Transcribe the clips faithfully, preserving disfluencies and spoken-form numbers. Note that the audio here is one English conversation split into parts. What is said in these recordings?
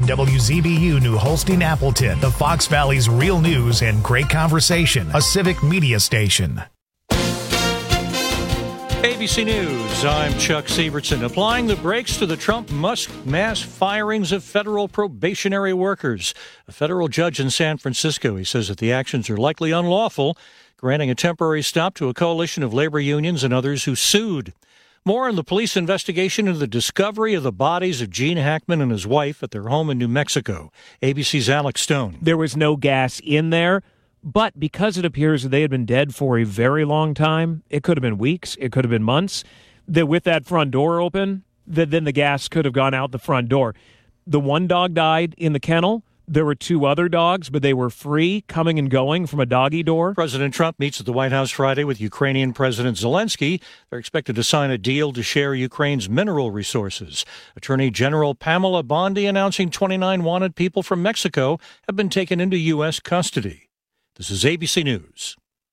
W Z B U New Holstein Appleton, the Fox Valley's real news and great conversation, a civic media station. A B C News, I'm Chuck Sievertson. Applying the brakes to the Trump-Musk mass firings of federal probationary workers. A federal judge in San Francisco, he says that the actions are likely unlawful, granting a temporary stop to a coalition of labor unions and others who sued. More on the police investigation into the discovery of the bodies of Gene Hackman and his wife at their home in New Mexico. A B C's Alex Stone. There was no gas in there. But because it appears that they had been dead for a very long time, it could have been weeks, it could have been months, that with that front door open, that then the gas could have gone out the front door. The one dog died in the kennel. There were two other dogs, but they were free, coming and going from a doggy door. President Trump meets at the White House Friday with Ukrainian President Zelensky. They're expected to sign a deal to share Ukraine's mineral resources. Attorney General Pamela Bondi announcing twenty-nine wanted people from Mexico have been taken into U S custody. This is A B C News.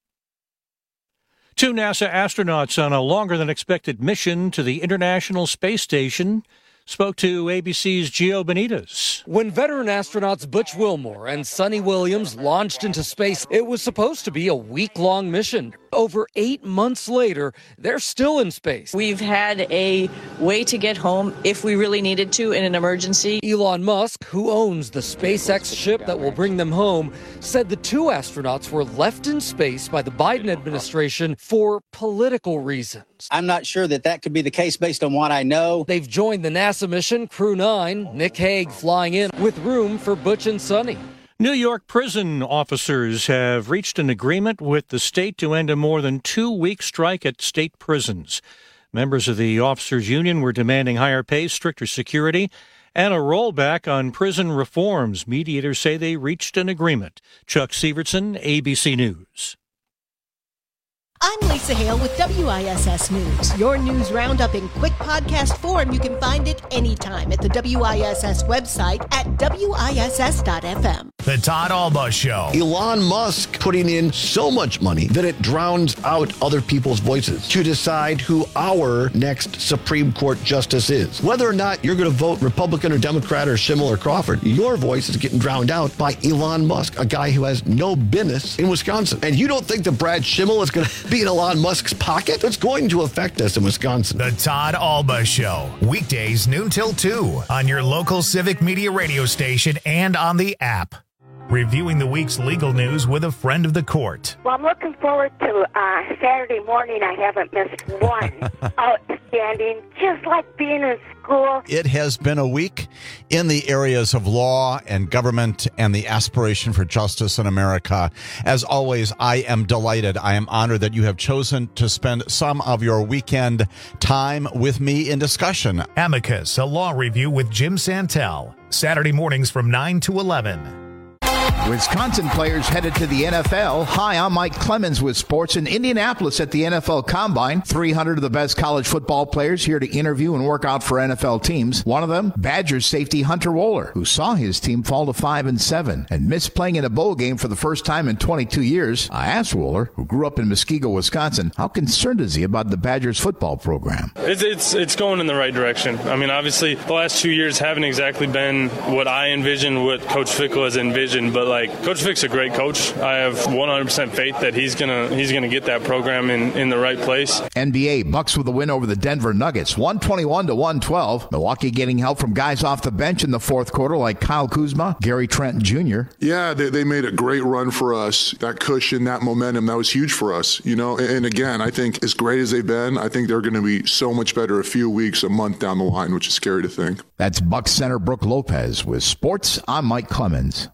Two NASA astronauts on a longer-than-expected mission to the International Space Station spoke to A B C's Gio Benitez. When veteran astronauts Butch Wilmore and Sonny Williams launched into space, it was supposed to be a week-long mission. Over eight months later, they're still in space. We've had a way to get home if we really needed to in an emergency. Elon Musk, who owns the SpaceX ship that will bring them home, said the two astronauts were left in space by the Biden administration for political reasons. I'm not sure that that could be the case based on what I know. They've joined the NASA mission, Crew nine, Nick Hague flying in with room for Butch and Sonny. New York prison officers have reached an agreement with the state to end a more than two-week strike at state prisons. Members of the officers' union were demanding higher pay, stricter security, and a rollback on prison reforms. Mediators say they reached an agreement. Chuck Sievertson, A B C News. I'm Lisa Hale with W I S S News. Your news roundup in quick podcast form. You can find it anytime at the W I S S website at W I S S dot F M. The Todd Alba Show. Elon Musk putting in so much money that it drowns out other people's voices to decide who our next Supreme Court justice is. Whether or not you're going to vote Republican or Democrat or Schimmel or Crawford, your voice is getting drowned out by Elon Musk, a guy who has no business in Wisconsin. And you don't think that Brad Schimmel is going to be in Elon Musk's pocket? It's going to affect us in Wisconsin. The Todd Alba Show. Weekdays noon till two on your local civic media radio station and on the app. Reviewing the week's legal news with a friend of the court. Well, I'm looking forward to uh, Saturday morning. I haven't missed one. Outstanding. Just like being in school. It has been a week in the areas of law and government and the aspiration for justice in America. As always, I am delighted. I am honored that you have chosen to spend some of your weekend time with me in discussion. Amicus, a law review with Jim Santel. Saturday mornings from nine to eleven. Wisconsin players headed to the N F L. Hi, I'm Mike Clemens with sports in Indianapolis at the N F L Combine. three hundred of the best college football players here to interview and work out for N F L teams. One of them, Badgers safety Hunter Wohler, who saw his team fall to five and seven and missed playing in a bowl game for the first time in twenty-two years. I asked Wohler, who grew up in Muskego, Wisconsin, how concerned is he about the Badgers football program? It's, it's, it's going in the right direction. I mean, obviously, the last two years haven't exactly been what I envisioned, what Coach Fickle has envisioned, but like Coach Fick's a great coach. I have one hundred percent faith that he's gonna he's gonna get that program in, in the right place. N B A, Bucks with a win over the Denver Nuggets, one twenty-one to one twelve. Milwaukee getting help from guys off the bench in the fourth quarter like Kyle Kuzma, Gary Trent Junior Yeah, they, they made a great run for us. That cushion, that momentum, that was huge for us. You know, and, and again, I think as great as they've been, I think they're going to be so much better a few weeks, a month down the line, which is scary to think. That's Bucks center Brooke Lopez with sports. I'm Mike Clemens.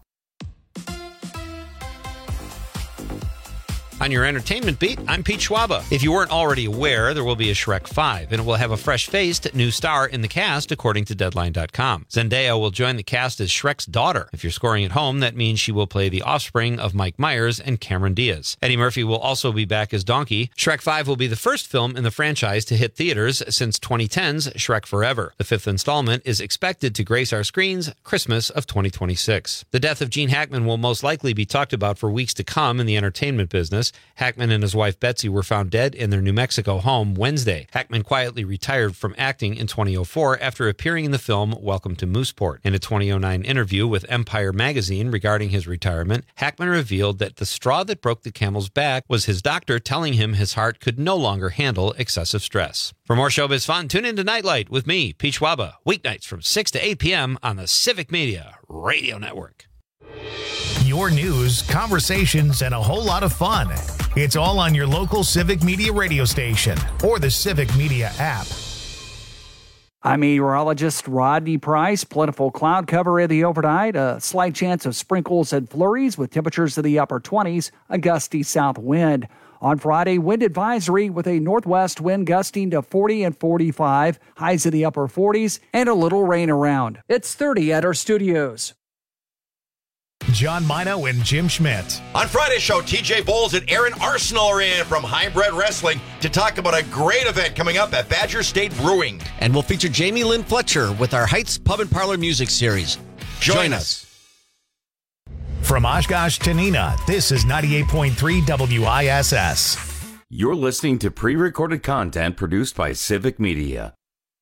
On your entertainment beat, I'm Pete Schwaba. If you weren't already aware, there will be a Shrek five, and it will have a fresh-faced new star in the cast, according to Deadline dot com. Zendaya will join the cast as Shrek's daughter. If you're scoring at home, that means she will play the offspring of Mike Myers and Cameron Diaz. Eddie Murphy will also be back as Donkey. Shrek five will be the first film in the franchise to hit theaters since twenty ten's Shrek Forever. The fifth installment is expected to grace our screens Christmas of twenty twenty-six. The death of Gene Hackman will most likely be talked about for weeks to come in the entertainment business. Angeles. Hackman and his wife Betsy were found dead in their New Mexico home Wednesday. Hackman quietly retired from acting in twenty oh four after appearing in the film Welcome to Mooseport. In a twenty oh nine interview with Empire magazine regarding his retirement, Hackman revealed that the straw that broke the camel's back was his doctor telling him his heart could no longer handle excessive stress. For more showbiz fun, tune in to Nightlight with me, Pete Schwaba, weeknights from six to eight p.m. on the Civic Media Radio Network. Your news, conversations, and a whole lot of fun. It's all on your local Civic Media radio station or the Civic Media app. I'm meteorologist Rodney Price. Plentiful cloud cover in the overnight. A slight chance of sprinkles and flurries with temperatures in the upper twenties. A gusty south wind. On Friday, wind advisory with a northwest wind gusting to forty and forty-five. Highs in the upper forties and a little rain around. It's thirty at our studios. John Mino and Jim Schmidt. On Friday's show, T J Bowles and Aaron Arsenal are in from Hybrid Wrestling to talk about a great event coming up at Badger State Brewing. And we'll feature Jamie Lynn Fletcher with our Heights Pub and Parlor Music Series. Join, Join us. From Oshkosh to Neenah, this is ninety-eight point three W I S S. You're listening to pre-recorded content produced by Civic Media.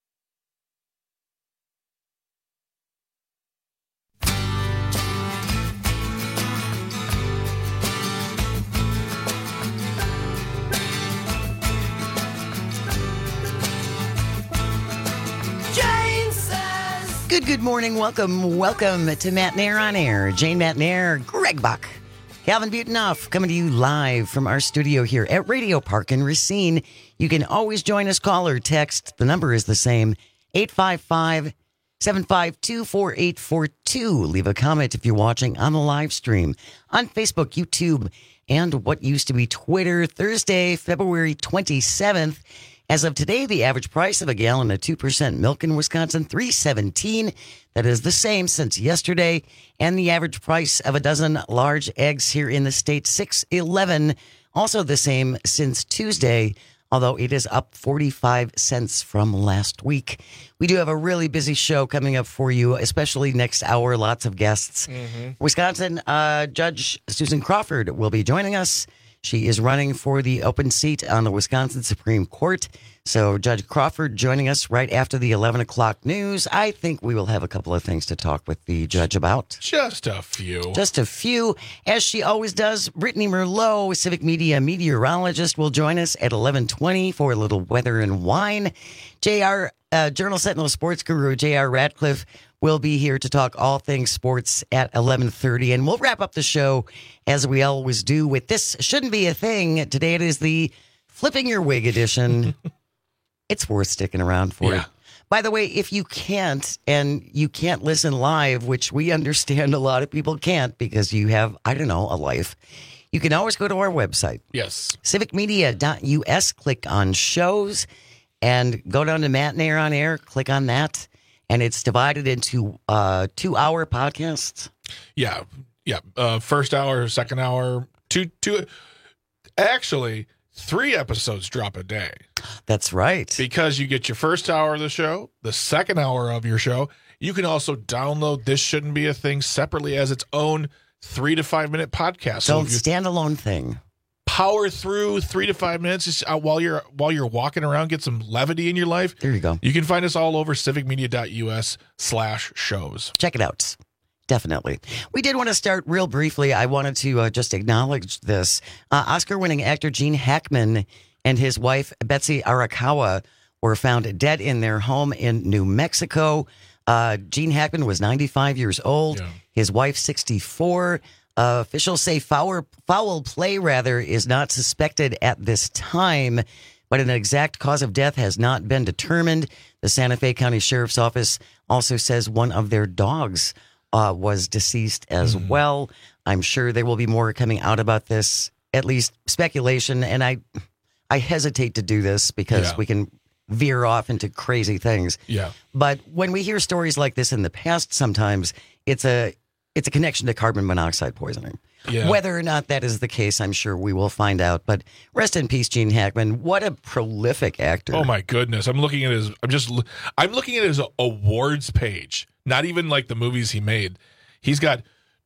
Good, good morning. Welcome, welcome to Matt Nair on Air. Jane Matt Nair, Greg Buck, Calvin Butonoff, coming to you live from our studio here at Radio Park in Racine. You can always join us, call or text. The number is the same, eight five five, seven five two, four eight four two. Leave a comment if you're watching on the live stream on Facebook, YouTube, and what used to be Twitter. Thursday, February twenty-seventh. As of today, the average price of a gallon of two percent milk in Wisconsin, three seventeen. That is the same since yesterday. And the average price of a dozen large eggs here in the state, six eleven. Also the same since Tuesday, although it is up forty-five cents from last week. We do have a really busy show coming up for you, especially next hour. Lots of guests. Mm-hmm. Wisconsin uh, Judge Susan Crawford will be joining us. She is running for the open seat on the Wisconsin Supreme Court. So Judge Crawford joining us right after the eleven o'clock news. I think we will have a couple of things to talk with the judge about. Just a few. Just a few. As she always does, Brittany Merlot, Civic Media meteorologist, will join us at eleven twenty for a little weather and wine. J R, uh, Journal Sentinel sports guru J R Radcliffe will be here to talk all things sports at eleven thirty. And we'll wrap up the show, as we always do, with This Shouldn't Be a Thing. Today it is the Flipping Your Wig edition. It's worth sticking around for. Yeah. By the way, if you can't, and you can't listen live, which we understand a lot of people can't because you have, I don't know, a life, you can always go to our website. Yes. civic media dot U S, click on shows, and go down to Matt Nair on Air, click on that. And it's divided into uh, two-hour podcasts. Yeah, yeah. Uh, first hour, second hour, two, two. Actually, three episodes drop a day. That's right. Because you get your first hour of the show, the second hour of your show. You can also download This Shouldn't Be a Thing separately as its own three to five minute podcast. So standalone thing. Power through three to five minutes just, uh, while you're while you're walking around, get some levity in your life. There you go. You can find us all over civic media dot U S slash shows. Check it out. Definitely. We did want to start real briefly. I wanted to uh, just acknowledge this. Uh, Oscar-winning actor Gene Hackman and his wife Betsy Arakawa were found dead in their home in New Mexico. Uh, Gene Hackman was ninety-five years old. Yeah. His wife sixty-four. Uh, officials say foul, foul play, rather, is not suspected at this time, but an exact cause of death has not been determined. The Santa Fe County Sheriff's Office also says one of their dogs uh, was deceased as mm. well. I'm sure there will be more coming out about this, at least speculation, and I, I hesitate to do this because yeah. we can veer off into crazy things. Yeah. But when we hear stories like this in the past, sometimes it's a It's a connection to carbon monoxide poisoning. Yeah. Whether or not that is the case, I'm sure we will find out. But rest in peace, Gene Hackman. What a prolific actor! Oh my goodness! I'm looking at his. I'm just. I'm looking at his awards page. Not even like the movies he made. He's got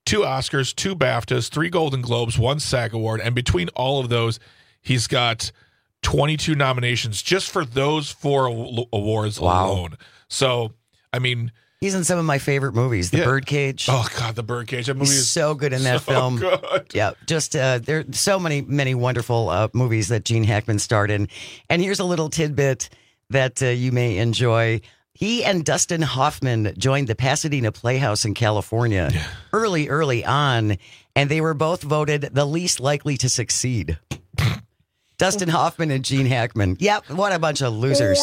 two Oscars, two BAFTAs, three Golden Globes, one SAG Award, and between all of those, he's got twenty-two nominations just for those four awards Wow. alone. So, I mean, he's in some of my favorite movies. The Yeah. Birdcage. Oh God, The Birdcage. That movie He's is so good in that so film. good. Yeah, just uh, there are so many, many wonderful uh, movies that Gene Hackman starred in. And here's a little tidbit that uh, you may enjoy. He and Dustin Hoffman joined the Pasadena Playhouse in California Yeah. early, early on, and they were both voted the least likely to succeed. Dustin Hoffman and Gene Hackman. Yep, what a bunch of losers.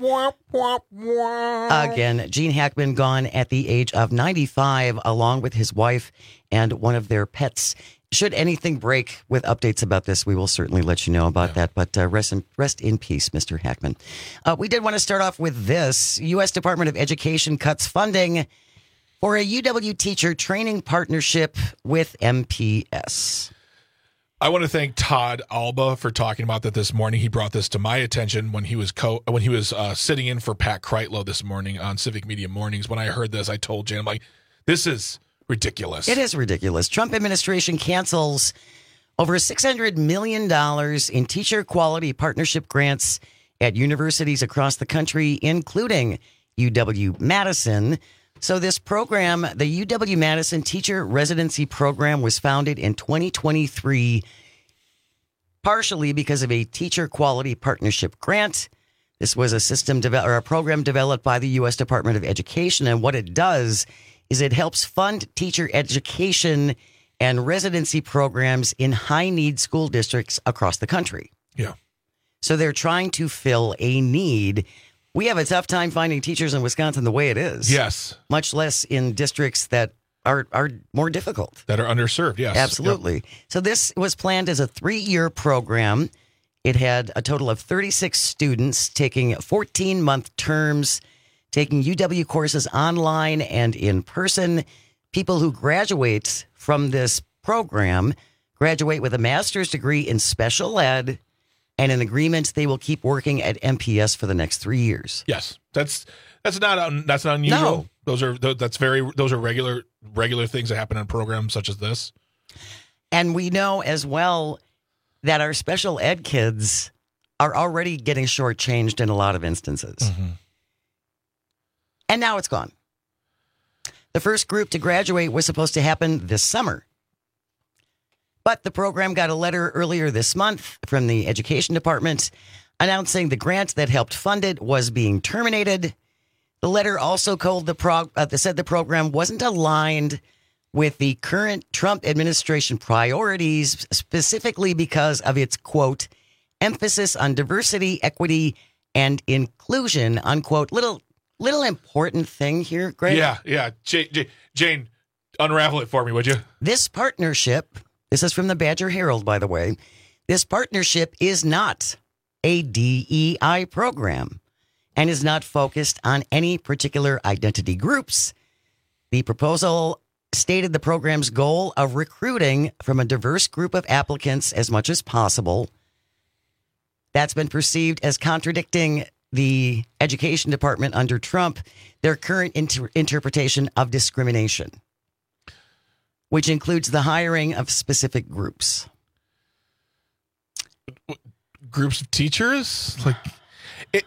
Again, Gene Hackman gone at the age of ninety-five, along with his wife and one of their pets. Should anything break with updates about this, we will certainly let you know about that. But uh, rest, in, rest in peace, Mister Hackman. Uh, we did want to start off with this. U S Department of Education cuts funding for a U W teacher training partnership with M P S. I want to thank Todd Alba for talking about that this morning. He brought this to my attention when he was co- when he was uh, sitting in for Pat Kreitlow this morning on Civic Media Mornings. When I heard this, I told Jan, I'm like, this is ridiculous. It is ridiculous. Trump administration cancels over six hundred million dollars in teacher quality partnership grants at universities across the country, including U W-Madison. So this program, the U W-Madison Teacher Residency Program, was founded in twenty twenty-three, partially because of a teacher quality partnership grant. This was a system de- or a program developed by the U S Department of Education, and what it does is it helps fund teacher education and residency programs in high-need school districts across the country. Yeah. So they're trying to fill a need. We have a tough time finding teachers in Wisconsin the way it is. Yes. Much less in districts that are, are more difficult. That are underserved, yes. Absolutely. Yep. So this was planned as a three-year program. It had a total of thirty-six students taking fourteen-month terms, taking U W courses online and in person. People who graduate from this program graduate with a master's degree in special ed and an agreement they will keep working at M P S for the next three years. Yes, that's that's not un, that's not unusual. No. Those are that's very those are regular regular things that happen in programs such as this. And we know as well that our special ed kids are already getting shortchanged in a lot of instances. Mm-hmm. And now it's gone. The first group to graduate was supposed to happen this summer. But the program got a letter earlier this month from the Education Department announcing the grant that helped fund it was being terminated. The letter also called the prog- uh, said the program wasn't aligned with the current Trump administration priorities, specifically because of its, quote, emphasis on diversity, equity, and inclusion, unquote. Little little important thing here, Greg. Yeah, yeah. Jane, Jane, Jane, unravel it for me, would you? This partnership, this is from the Badger Herald, by the way, this partnership is not a D E I program and is not focused on any particular identity groups. The proposal stated the program's goal of recruiting from a diverse group of applicants as much as possible. That's been perceived as contradicting the Education Department under Trump, their current inter- interpretation of discrimination, which includes the hiring of specific groups. Groups of teachers? Like it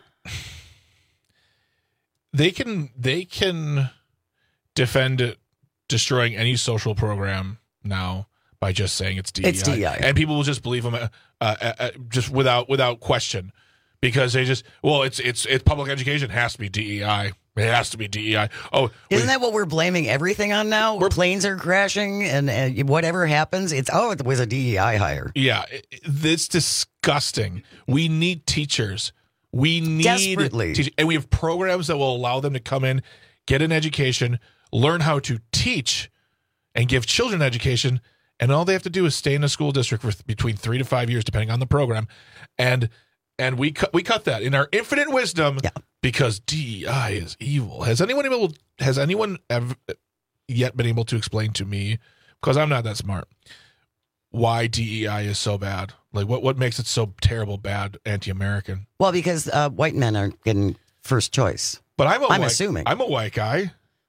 they can they can defend it destroying any social program now by just saying it's D E I. It's D E I. And people will just believe them uh, uh, uh, just without without question. Because they just, well, it's it's it's public education. It has to be D E I. It has to be D E I. Oh, isn't we, that what we're blaming everything on now? Where planes are crashing and, and whatever happens, it's, oh, it was a D E I hire. Yeah, it, it's disgusting. We need teachers. We need Desperately. teachers. And we have programs that will allow them to come in, get an education, learn how to teach, and give children education. And all they have to do is stay in a school district for between three to five years, depending on the program. And And we cut we cut that in our infinite wisdom, yeah. Because D E I is evil. Has anyone able has anyone ever yet been able to explain to me, because I'm not that smart, why D E I is so bad? Like what what makes it so terrible, bad, anti-American? Well, because uh, white men are getting first choice. But I'm a I'm white, assuming I'm a white guy.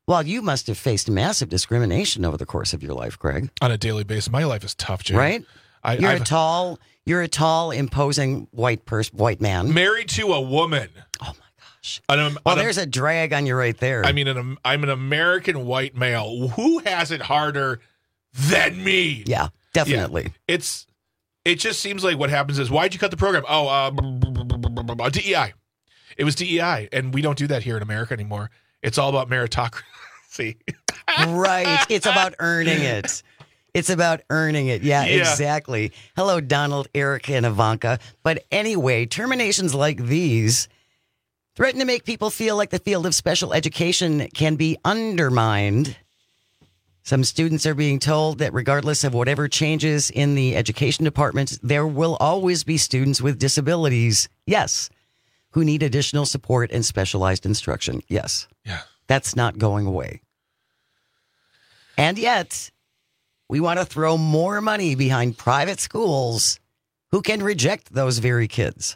Well, you must have faced massive discrimination over the course of your life, Greg. On a daily basis. My life is tough, Jay. Right? I, you're I've, a tall, you're a tall, imposing white person, white man. Married to a woman. Oh, my gosh. An, well, an, there's a drag on you right there. I mean, an, I'm an American white male. Who has it harder than me? Yeah, definitely. Yeah. It's It just seems like what happens is, why'd you cut the program? Oh, uh, D E I. It was D E I, and we don't do that here in America anymore. It's all about meritocracy. Right. It's about earning it. It's about earning it. Yeah, yeah, exactly. Hello, Donald, Erica, and Ivanka. But anyway, terminations like these threaten to make people feel like the field of special education can be undermined. Some students are being told that regardless of whatever changes in the education department, there will always be students with disabilities. Yes. Who need additional support and specialized instruction. Yes. Yeah. That's not going away. And yet, we want to throw more money behind private schools who can reject those very kids.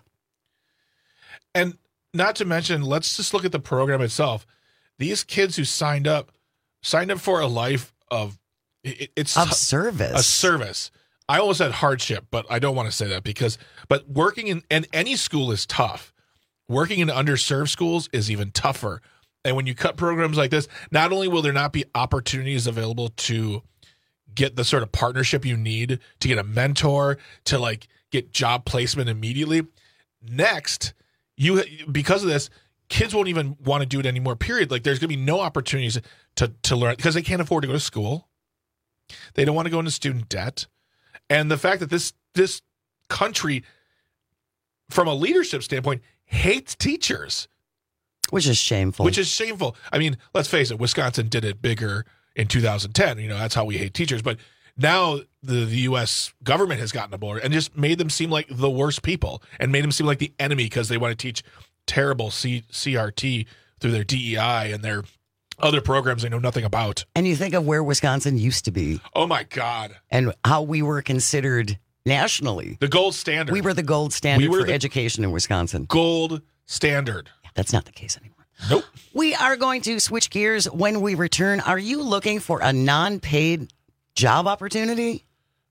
And not to mention, let's just look at the program itself. These kids who signed up, signed up for a life of it, it's of service. A service. I almost said hardship, but I don't want to say that because, but working in, and any school is tough. Working in underserved schools is even tougher. And when you cut programs like this, not only will there not be opportunities available to get the sort of partnership you need to get a mentor, to like get job placement immediately. Next, you because of this, kids won't even want to do it anymore, period. Like there's going to be no opportunities to, to learn because they can't afford to go to school. They don't want to go into student debt. And the fact that this this country, from a leadership standpoint, hates teachers. Which is shameful. Which is shameful. I mean, let's face it, Wisconsin did it bigger in two thousand ten. You know, that's how we hate teachers. But now the, the U S government has gotten aboard and just made them seem like the worst people and made them seem like the enemy because they want to teach terrible C- CRT through their D E I and their other programs they know nothing about. And you think of where Wisconsin used to be. Oh, my God. And how we were considered nationally. The gold standard. We were the gold standard we for education in Wisconsin. Gold standard. Yeah, that's not the case anymore. Nope. We are going to switch gears when we return. Are you looking for a non-paid job opportunity?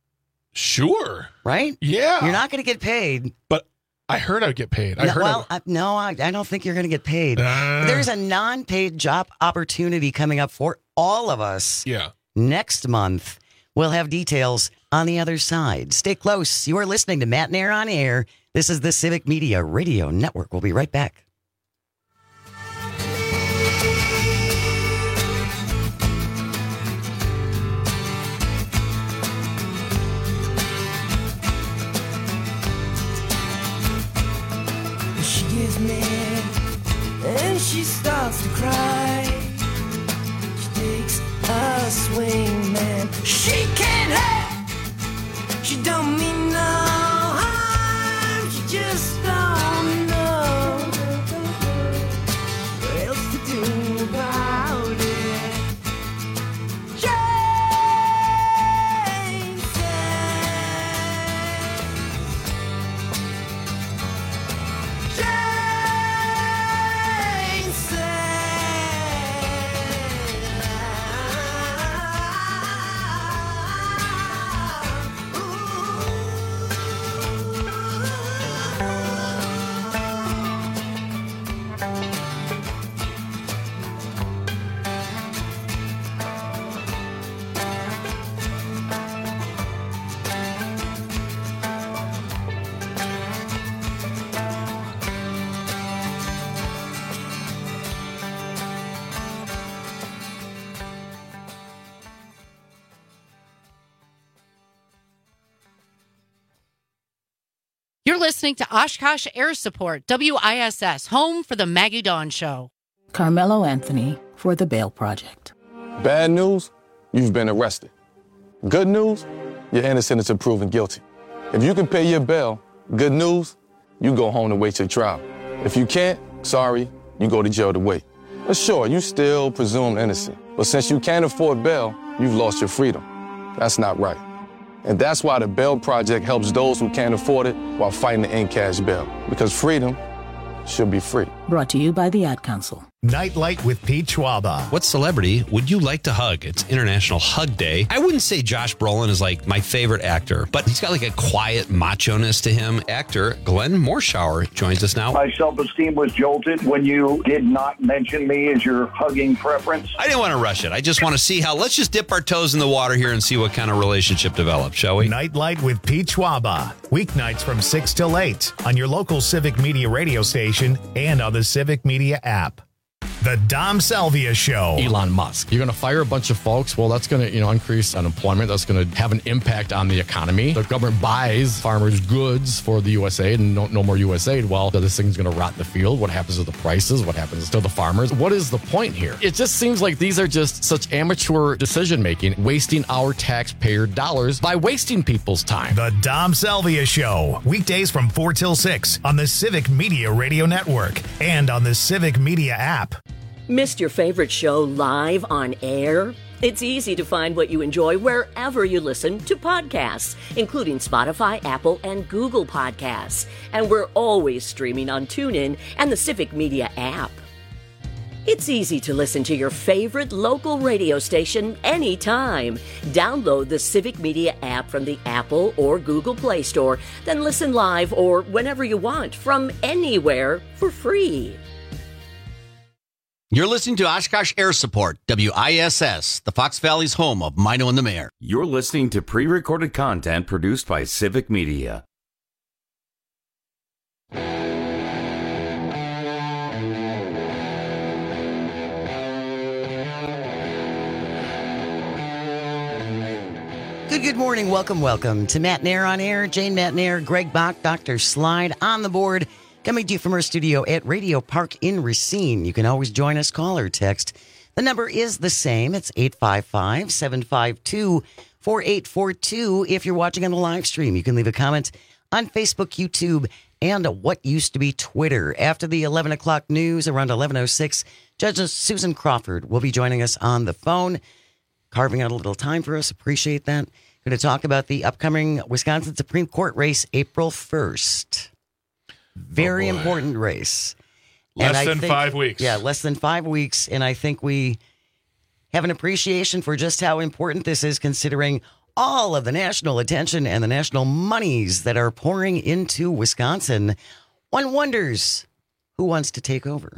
Sure. Right? Yeah. You're not going to get paid. But I heard I'd get paid. I no, heard well, I... I, no, I, I don't think you're going to get paid. Uh... There's a non-paid job opportunity coming up for all of us. Yeah. Next month. We'll have details on the other side. Stay close. You are listening to Matt Nair on Air. This is the Civic Media Radio Network. We'll be right back. She gets mad and she starts to cry. She takes a swing, man. She can't help. She don't mean no harm. She just don't know what else to do about it. Jane says, Jane You're listening to Oshkosh Air Support, W I S S, home for the Maggie Dawn Show. Carmelo Anthony for the Bail Project. Bad news, you've been arrested. Good news, you're innocent until proven guilty. If you can pay your bail, good news, you go home to wait your trial. If you can't, sorry, you go to jail to wait. But sure, you still presumed innocent. But since you can't afford bail, you've lost your freedom. That's not right. And that's why the Bail Project helps those who can't afford it while fighting to end cash bail. Because freedom should be free. Brought to you by the Ad Council. Nightlight with Pete Schwaba. What celebrity would you like to hug? It's International Hug Day. I wouldn't say Josh Brolin is like my favorite actor, but he's got like a quiet macho-ness to him. Actor Glenn Morshower joins us now. My self-esteem was jolted when you did not mention me as your hugging preference. I didn't want to rush it. I just want to see how, let's just dip our toes in the water here and see what kind of relationship develops, shall we? Nightlight with Pete Schwaba. Weeknights from six till eight on your local Civic Media radio station and on the Civic Media app. The Dom Salvia Show. Elon Musk. You're going to fire a bunch of folks. Well, that's going to, you know, increase unemployment. That's going to have an impact on the economy. The government buys farmers' goods for the U S A I D and no, no more U S A I D. Well, this thing's going to rot in the field. What happens to the prices? What happens to the farmers? What is the point here? It just seems like these are just such amateur decision-making, wasting our taxpayer dollars by wasting people's time. The Dom Salvia Show. Weekdays from four till six on the Civic Media Radio Network and on the Civic Media app. Missed your favorite show live on air? It's easy to find what you enjoy wherever you listen to podcasts, including Spotify, Apple, and Google Podcasts. And we're always streaming on TuneIn and the Civic Media app. It's easy to listen to your favorite local radio station anytime. Download the Civic Media app from the Apple or Google Play Store, then listen live or whenever you want from anywhere for free. You're listening to Oshkosh Air Support, W I S S, the Fox Valley's home of Mino and the Mayor. You're listening to pre-recorded content produced by Civic Media. Good, good morning. Welcome, welcome to Matt Nair on Air. Jane Matt Nair, Greg Bach, Doctor Slide on the board. Coming to you from our studio at Radio Park in Racine. You can always join us, call or text. The number is the same. It's eight five five, seven five two, four eight four two. If you're watching on the live stream, you can leave a comment on Facebook, YouTube, and what used to be Twitter. After the eleven o'clock news, around eleven oh six, Judge Susan Crawford will be joining us on the phone, carving out a little time for us. Appreciate that. Going to talk about the upcoming Wisconsin Supreme Court race April first. Very oh important race. Less and than think, five weeks. Yeah, less than five weeks. And I think we have an appreciation for just how important this is, considering all of the national attention and the national monies that are pouring into Wisconsin. One wonders who wants to take over.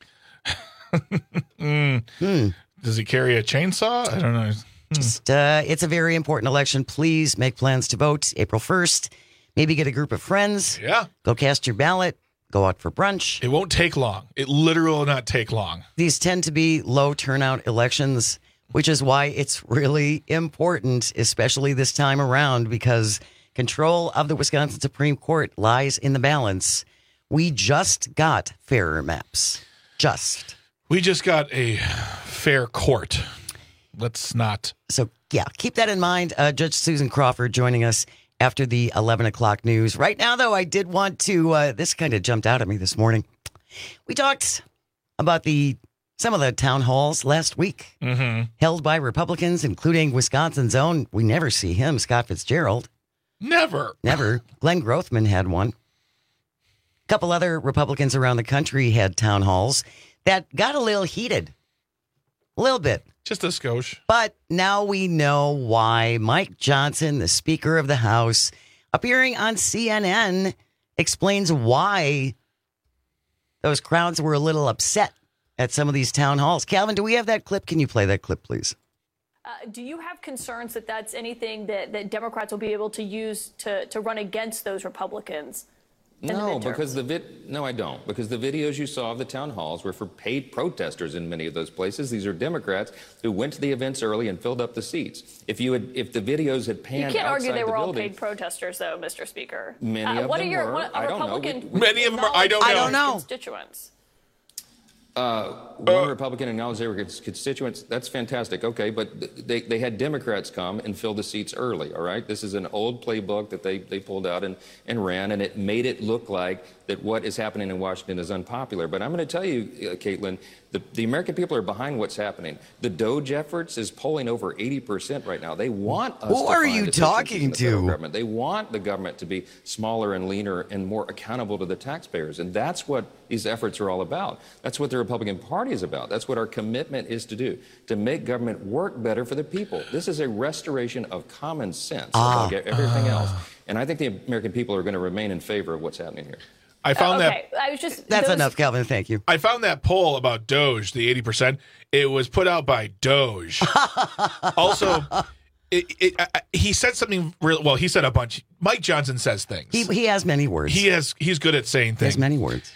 mm. hmm. Does he carry a chainsaw? I don't know. Hmm. Just, uh, it's a very important election. Please make plans to vote April first. Maybe get a group of friends. Yeah. Go cast your ballot. Go out for brunch. It won't take long. It literally will not take long. These tend to be low turnout elections, which is why it's really important, especially this time around, because control of the Wisconsin Supreme Court lies in the balance. We just got fairer maps. Just. We just got a fair court. Let's not. So, yeah, keep that in mind. Uh, Judge Susan Crawford joining us after the eleven o'clock news. Right now, though, I did want to, uh, this kind of jumped out at me this morning. We talked about the some of the town halls last week mm-hmm. held by Republicans, including Wisconsin's own. We never see him, Scott Fitzgerald. Never. Never. Glenn Grothman had one. A couple other Republicans around the country had town halls that got a little heated. A little bit. Just a skosh. But now we know why Mike Johnson, the Speaker of the House, appearing on C N N, explains why those crowds were a little upset at some of these town halls. Calvin, do we have that clip? Can you play that clip, please? Uh, do you have concerns that that's anything that, that Democrats will be able to use to, to run against those Republicans? No, because the vid- no, I don't. Because the videos you saw of the town halls were for paid protesters in many of those places. These are Democrats who went to the events early and filled up the seats. If you had, if the videos had panned you can't outside argue they the were all building, paid protesters, though, Mister Speaker. Many uh, of what them are your, were. What, I don't Republican know. We, many of them are. I don't know. I don't know. Constituents. Uh, one uh, Republican acknowledged they were constituents. That's fantastic. Okay, but they, they had Democrats come and fill the seats early, all right? This is an old playbook that they, they pulled out and, and ran, and it made it look like that what is happening in Washington is unpopular. But I'm going to tell you, uh, Caitlin, The, the American people are behind what's happening. The DOGE efforts is polling over eighty percent right now. They want us Who to are find you efficiencies talking in the federal to? government. They want the government to be smaller and leaner and more accountable to the taxpayers. And that's what these efforts are all about. That's what the Republican Party is about. That's what our commitment is to do, to make government work better for the people. This is a restoration of common sense Ah. above everything else. And I think the American people are going to remain in favor of what's happening here. I found Uh, okay, that I was just That's those- enough, Calvin. Thank you. I found that poll about Doge, the eighty percent. It was put out by Doge. Also, it, it, I, he said something real. Well, he said a bunch. Mike Johnson says things. He he has many words. He has. He's good at saying He things. has many words.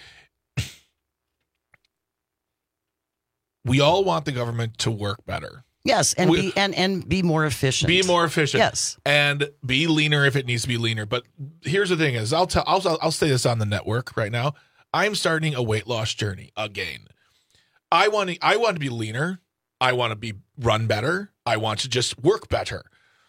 We all want the government to work better. Yes, and We- be and, and be more efficient. Be more efficient. Yes. And be leaner if it needs to be leaner. But here's the thing: is I'll tell I'll I'll say this on the network right now. I'm starting a weight loss journey again. I want to I want to be leaner. I want to be run better. I want to just work better.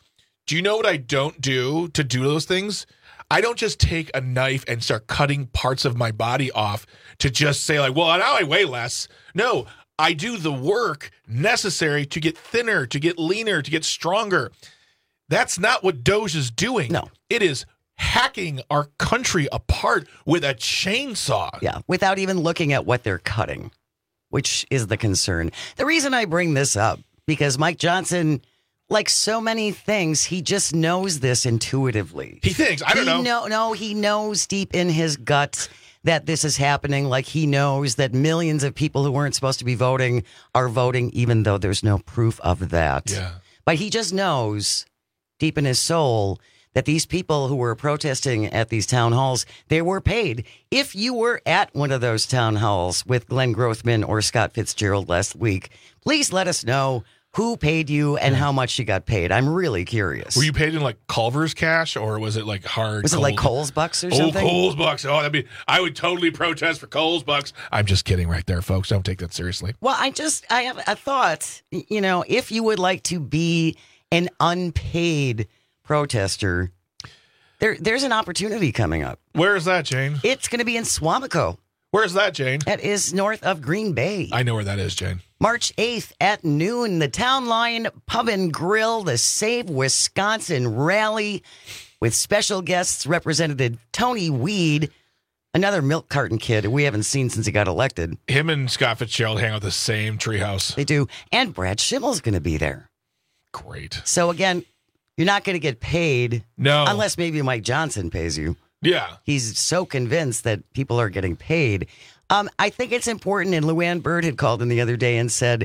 Do you know what I don't do to do those things? I don't just take a knife and start cutting parts of my body off to just say like, well, now I weigh less. No, I do the work necessary to get thinner, to get leaner, to get stronger. That's not what Doge is doing. No. It is hacking our country apart with a chainsaw. Yeah, without even looking at what they're cutting, which is the concern. The reason I bring this up, because Mike Johnson, like so many things, he just knows this intuitively. He thinks, I don't he know. know. No, he knows deep in his gut that this is happening. Like he knows that millions of people who weren't supposed to be voting are voting, even though there's no proof of that. Yeah. But he just knows deep in his soul that these people who were protesting at these town halls, they were paid. If you were at one of those town halls with Glenn Grothman or Scott Fitzgerald last week, please let us know who paid you and how much you got paid. I'm really curious. Were you paid in like Culver's cash or was it like hard? Was it cold? like Coles bucks or Oh, something? Coles bucks. Oh, that'd be, I would totally protest for Coles bucks. I'm just kidding right there, folks. Don't take that seriously. Well, I just, I have a thought, you know, if you would like to be an unpaid protester, there, there's an opportunity coming up. Where is that, Jane? It's going to be in Swamico. Where's that, Jane? That is north of Green Bay. I know where that is, Jane. March eighth at noon, the Town Line Pub and Grill, the Save Wisconsin Rally with special guests Representative Tony Weed, another milk carton kid we haven't seen since he got elected. Him and Scott Fitzgerald hang out the same treehouse. They do. And Brad Schimmel's going to be there. Great. So again, you're not going to get paid. No. Unless maybe Mike Johnson pays you. Yeah. He's so convinced that people are getting paid. Um, I think it's important, and Luann Bird had called in the other day and said,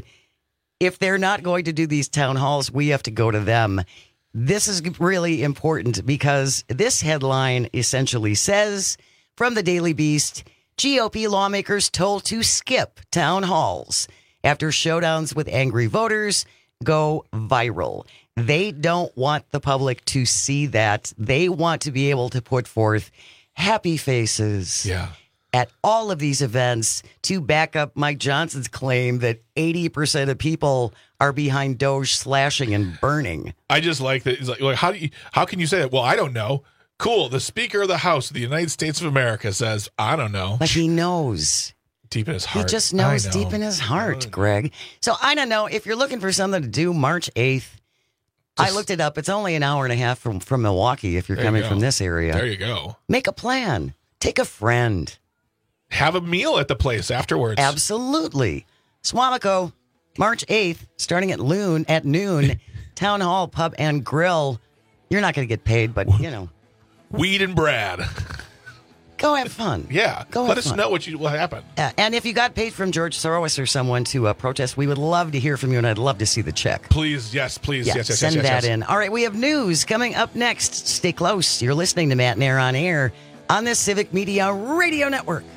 if they're not going to do these town halls, we have to go to them. This is really important because this headline essentially says, from the Daily Beast, G O P lawmakers told to skip town halls after showdowns with angry voters go viral. They don't want the public to see that. They want to be able to put forth happy faces Yeah. at all of these events to back up Mike Johnson's claim that eighty percent of people are behind Doge slashing and burning. I just like that. It's like, like, how do you, how can you say that? Well, I don't know. Cool. The Speaker of the House of the United States of America says, I don't know. But he knows. Deep in his heart. He just knows I know. deep in his heart, Greg. So I don't know. If you're looking for something to do March eighth, I looked it up. It's only an hour and a half from, from Milwaukee if you're There you coming go. from this area. There you go. Make a plan. Take a friend. Have a meal at the place afterwards. Absolutely. Swamico, March eighth, starting at noon, at noon, Town Hall Pub and Grill. You're not going to get paid, but, you know. Weed and Brad. Go have fun. Yeah. Go Let have us fun. know what you what happened. Uh, and if you got paid from George Soros or someone to uh, protest, we would love to hear from you, and I'd love to see the check. Please, yes, please, Yeah, yes, yes, send yes, yes, that yes. in. All right, we have news coming up next. Stay close. You're listening to Matt and Air on Air on the Civic Media Radio Network.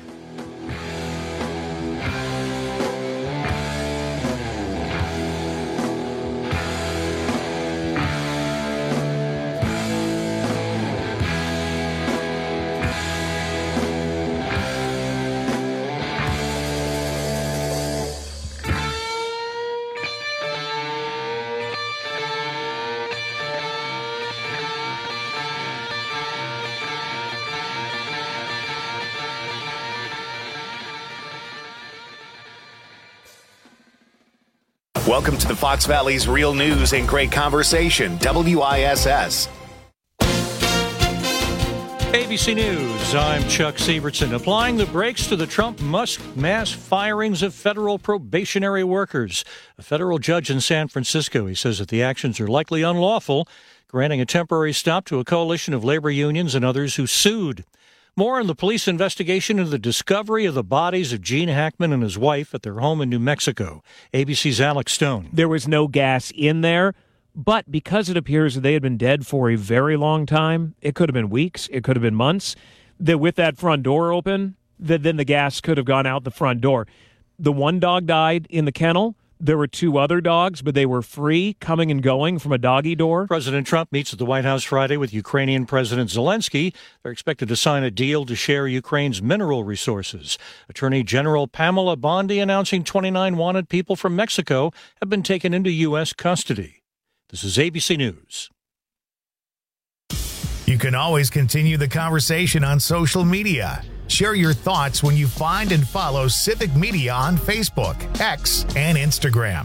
Welcome to the Fox Valley's Real News and Great Conversation, W I S S. A B C News, I'm Chuck Sievertson. Applying the brakes to the Trump-Musk mass firings of federal probationary workers. A federal judge in San Francisco, he says that the actions are likely unlawful, granting a temporary stop to a coalition of labor unions and others who sued. More on the police investigation into the discovery of the bodies of Gene Hackman and his wife at their home in New Mexico. A B C's Alex Stone. There was no gas in there. But because it appears that they had been dead for a very long time, it could have been weeks, it could have been months, that with that front door open, that then the gas could have gone out the front door. The one dog died in the kennel. There were two other dogs, but they were free, coming and going from a doggy door. President Trump meets at the White House Friday with Ukrainian President Zelensky. They're expected to sign a deal to share Ukraine's mineral resources. Attorney General Pamela Bondi announcing twenty-nine wanted people from Mexico have been taken into U S custody. This is A B C News. You can always continue the conversation on social media. Share your thoughts when you find and follow Civic Media on Facebook, X, and Instagram.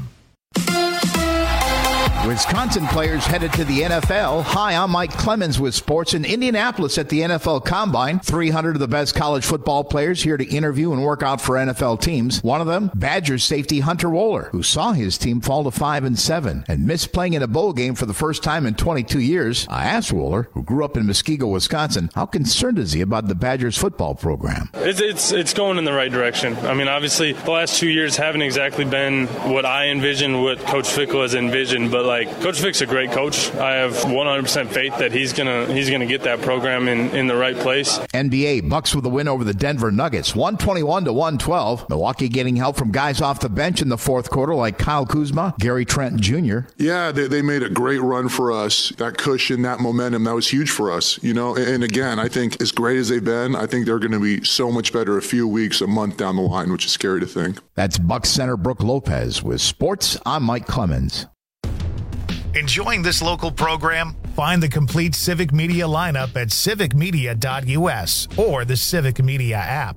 Wisconsin players headed to the N F L. Hi, I'm Mike Clemens with sports in Indianapolis at the N F L Combine. three hundred of the best college football players here to interview and work out for N F L teams. One of them, Badgers safety Hunter Wohler, who saw his team fall to five and seven and missed playing in a bowl game for the first time in twenty-two years. I asked Wohler, who grew up in Muskego, Wisconsin, how concerned is he about the Badgers football program? It's, it's, it's going in the right direction. I mean, obviously, the last two years haven't exactly been what I envisioned, what Coach Fickell has envisioned, but like, Like Coach Fick's a great coach. I have one hundred percent faith that he's gonna he's gonna get that program in, in the right place. N B A Bucks with a win over the Denver Nuggets, one twenty-one to one twelve. Milwaukee getting help from guys off the bench in the fourth quarter like Kyle Kuzma, Gary Trent Junior Yeah, they, they made a great run for us. That cushion, that momentum, that was huge for us. You know, and, and again, I think as great as they've been, I think they're going to be so much better a few weeks, a month down the line, which is scary to think. That's Bucks center Brooke Lopez with sports. I'm Mike Clemens. Enjoying this local program? Find the complete Civic Media lineup at civic media dot U S or the Civic Media app.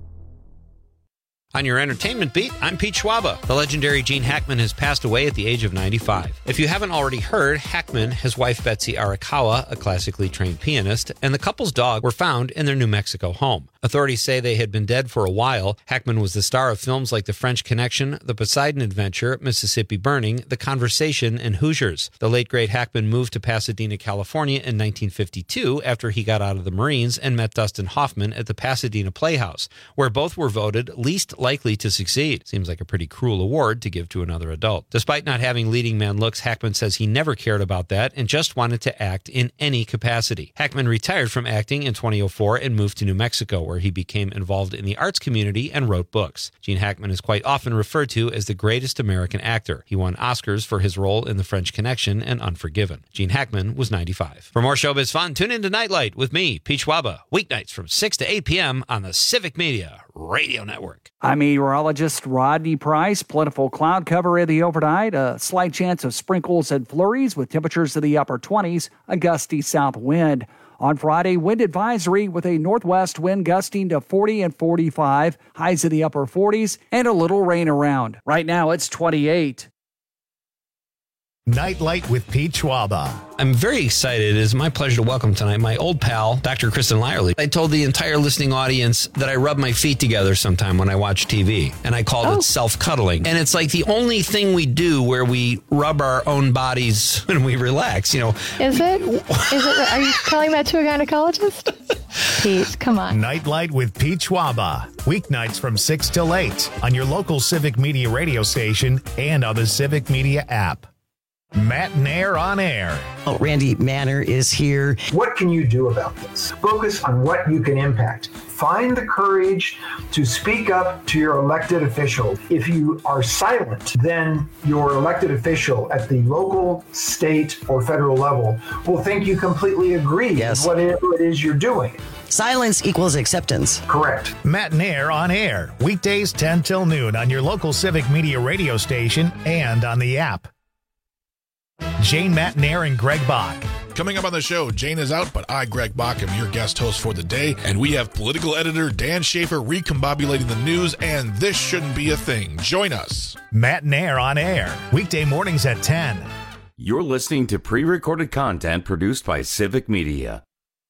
On your entertainment beat, I'm Pete Schwaba. The legendary Gene Hackman has passed away at the age of ninety-five. If you haven't already heard, Hackman, his wife Betsy Arakawa, a classically trained pianist, and the couple's dog were found in their New Mexico home. Authorities say they had been dead for a while. Hackman was the star of films like The French Connection, The Poseidon Adventure, Mississippi Burning, The Conversation, and Hoosiers. The late great Hackman moved to Pasadena, California in nineteen fifty-two after he got out of the Marines and met Dustin Hoffman at the Pasadena Playhouse, where both were voted least likely to succeed. Seems like a pretty cruel award to give to another adult. Despite not having leading man looks, Hackman says he never cared about that and just wanted to act in any capacity. Hackman retired from acting in twenty oh four and moved to New Mexico, where he became involved in the arts community and wrote books. Gene Hackman is quite often referred to as the greatest American actor. He won Oscars for his role in The French Connection and Unforgiven. Gene Hackman was ninety-five. For more showbiz fun, tune in to Nightlight with me, Pete Schwaba, weeknights from six to eight p.m. on the Civic Media Radio Network. I'm meteorologist Rodney Price. Plentiful cloud cover in the overnight. A slight chance of sprinkles and flurries with temperatures in the upper twenties. A gusty south wind. On Friday, wind advisory with a northwest wind gusting to forty and forty-five. Highs in the upper forties and a little rain around. Right now, it's twenty-eight. Nightlight with Pete Schwaba. I'm very excited. It is my pleasure to welcome tonight my old pal, Doctor Kristen Lyerly. I told the entire listening audience that I rub my feet together sometime when I watch T V, and I called oh. it self-cuddling. And it's like the only thing we do where we rub our own bodies when we relax, you know. Is it? Is it? Are you telling that to a gynecologist? Pete, come on. Nightlight with Pete Schwaba. Weeknights from six till eight on your local Civic Media radio station and on the Civic Media app. Matt Nair on air. Oh, Randy Manner is here. What can you do about this? Focus on what you can impact. Find the courage to speak up to your elected official. If you are silent, then your elected official at the local, state, or federal level will think you completely agree yes. with whatever it is you're doing. Silence equals acceptance. Correct. Matt Nair on air. Weekdays ten till noon on your local Civic Media radio station and on the app. Jane Matt Nair and Greg Bach. Coming up on the show, Jane is out, but I, Greg Bach, am your guest host for the day, and we have political editor Dan Schaefer recombobulating the news, and this shouldn't be a thing. Join us. Matt Nair on air, weekday mornings at ten. You're listening to pre-recorded content produced by Civic Media.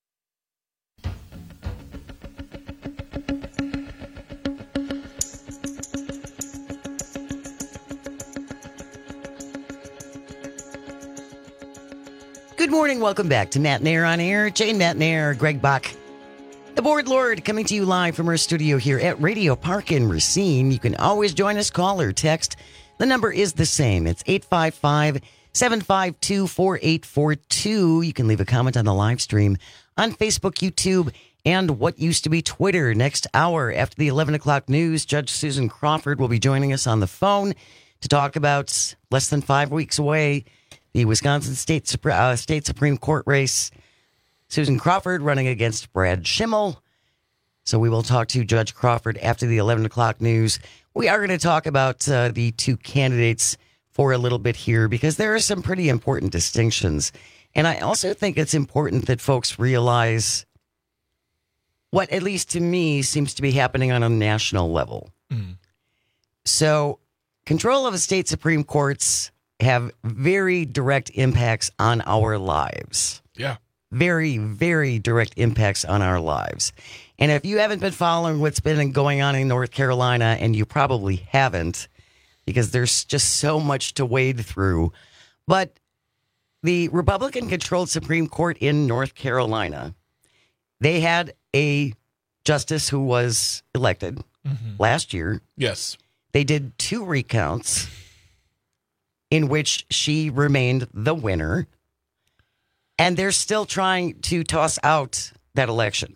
Good morning. Welcome back to Matt Nair on Air. Jane Matt Nair, Greg Bach, the Board Lord, coming to you live from our studio here at Radio Park in Racine. You can always join us, call or text. The number is the same. It's eight five five, seven five two, four eight four two. You can leave a comment on the live stream on Facebook, YouTube, and what used to be Twitter. Next hour after the eleven o'clock news, Judge Susan Crawford will be joining us on the phone to talk about less than five weeks away, the Wisconsin State, uh, State Supreme Court race. Susan Crawford running against Brad Schimmel. So we will talk to Judge Crawford after the eleven o'clock news. We are going to talk about uh, the two candidates for a little bit here because there are some pretty important distinctions. And I also think it's important that folks realize what, at least to me, seems to be happening on a national level. Mm. So control of the state Supreme Courts have very direct impacts on our lives. Yeah. Very, very direct impacts on our lives. And if you haven't been following what's been going on in North Carolina, and you probably haven't, because there's just so much to wade through, but the Republican-controlled Supreme Court in North Carolina, they had a justice who was elected mm-hmm. last year. Yes. They did two recounts in which she remained the winner. And they're still trying to toss out that election.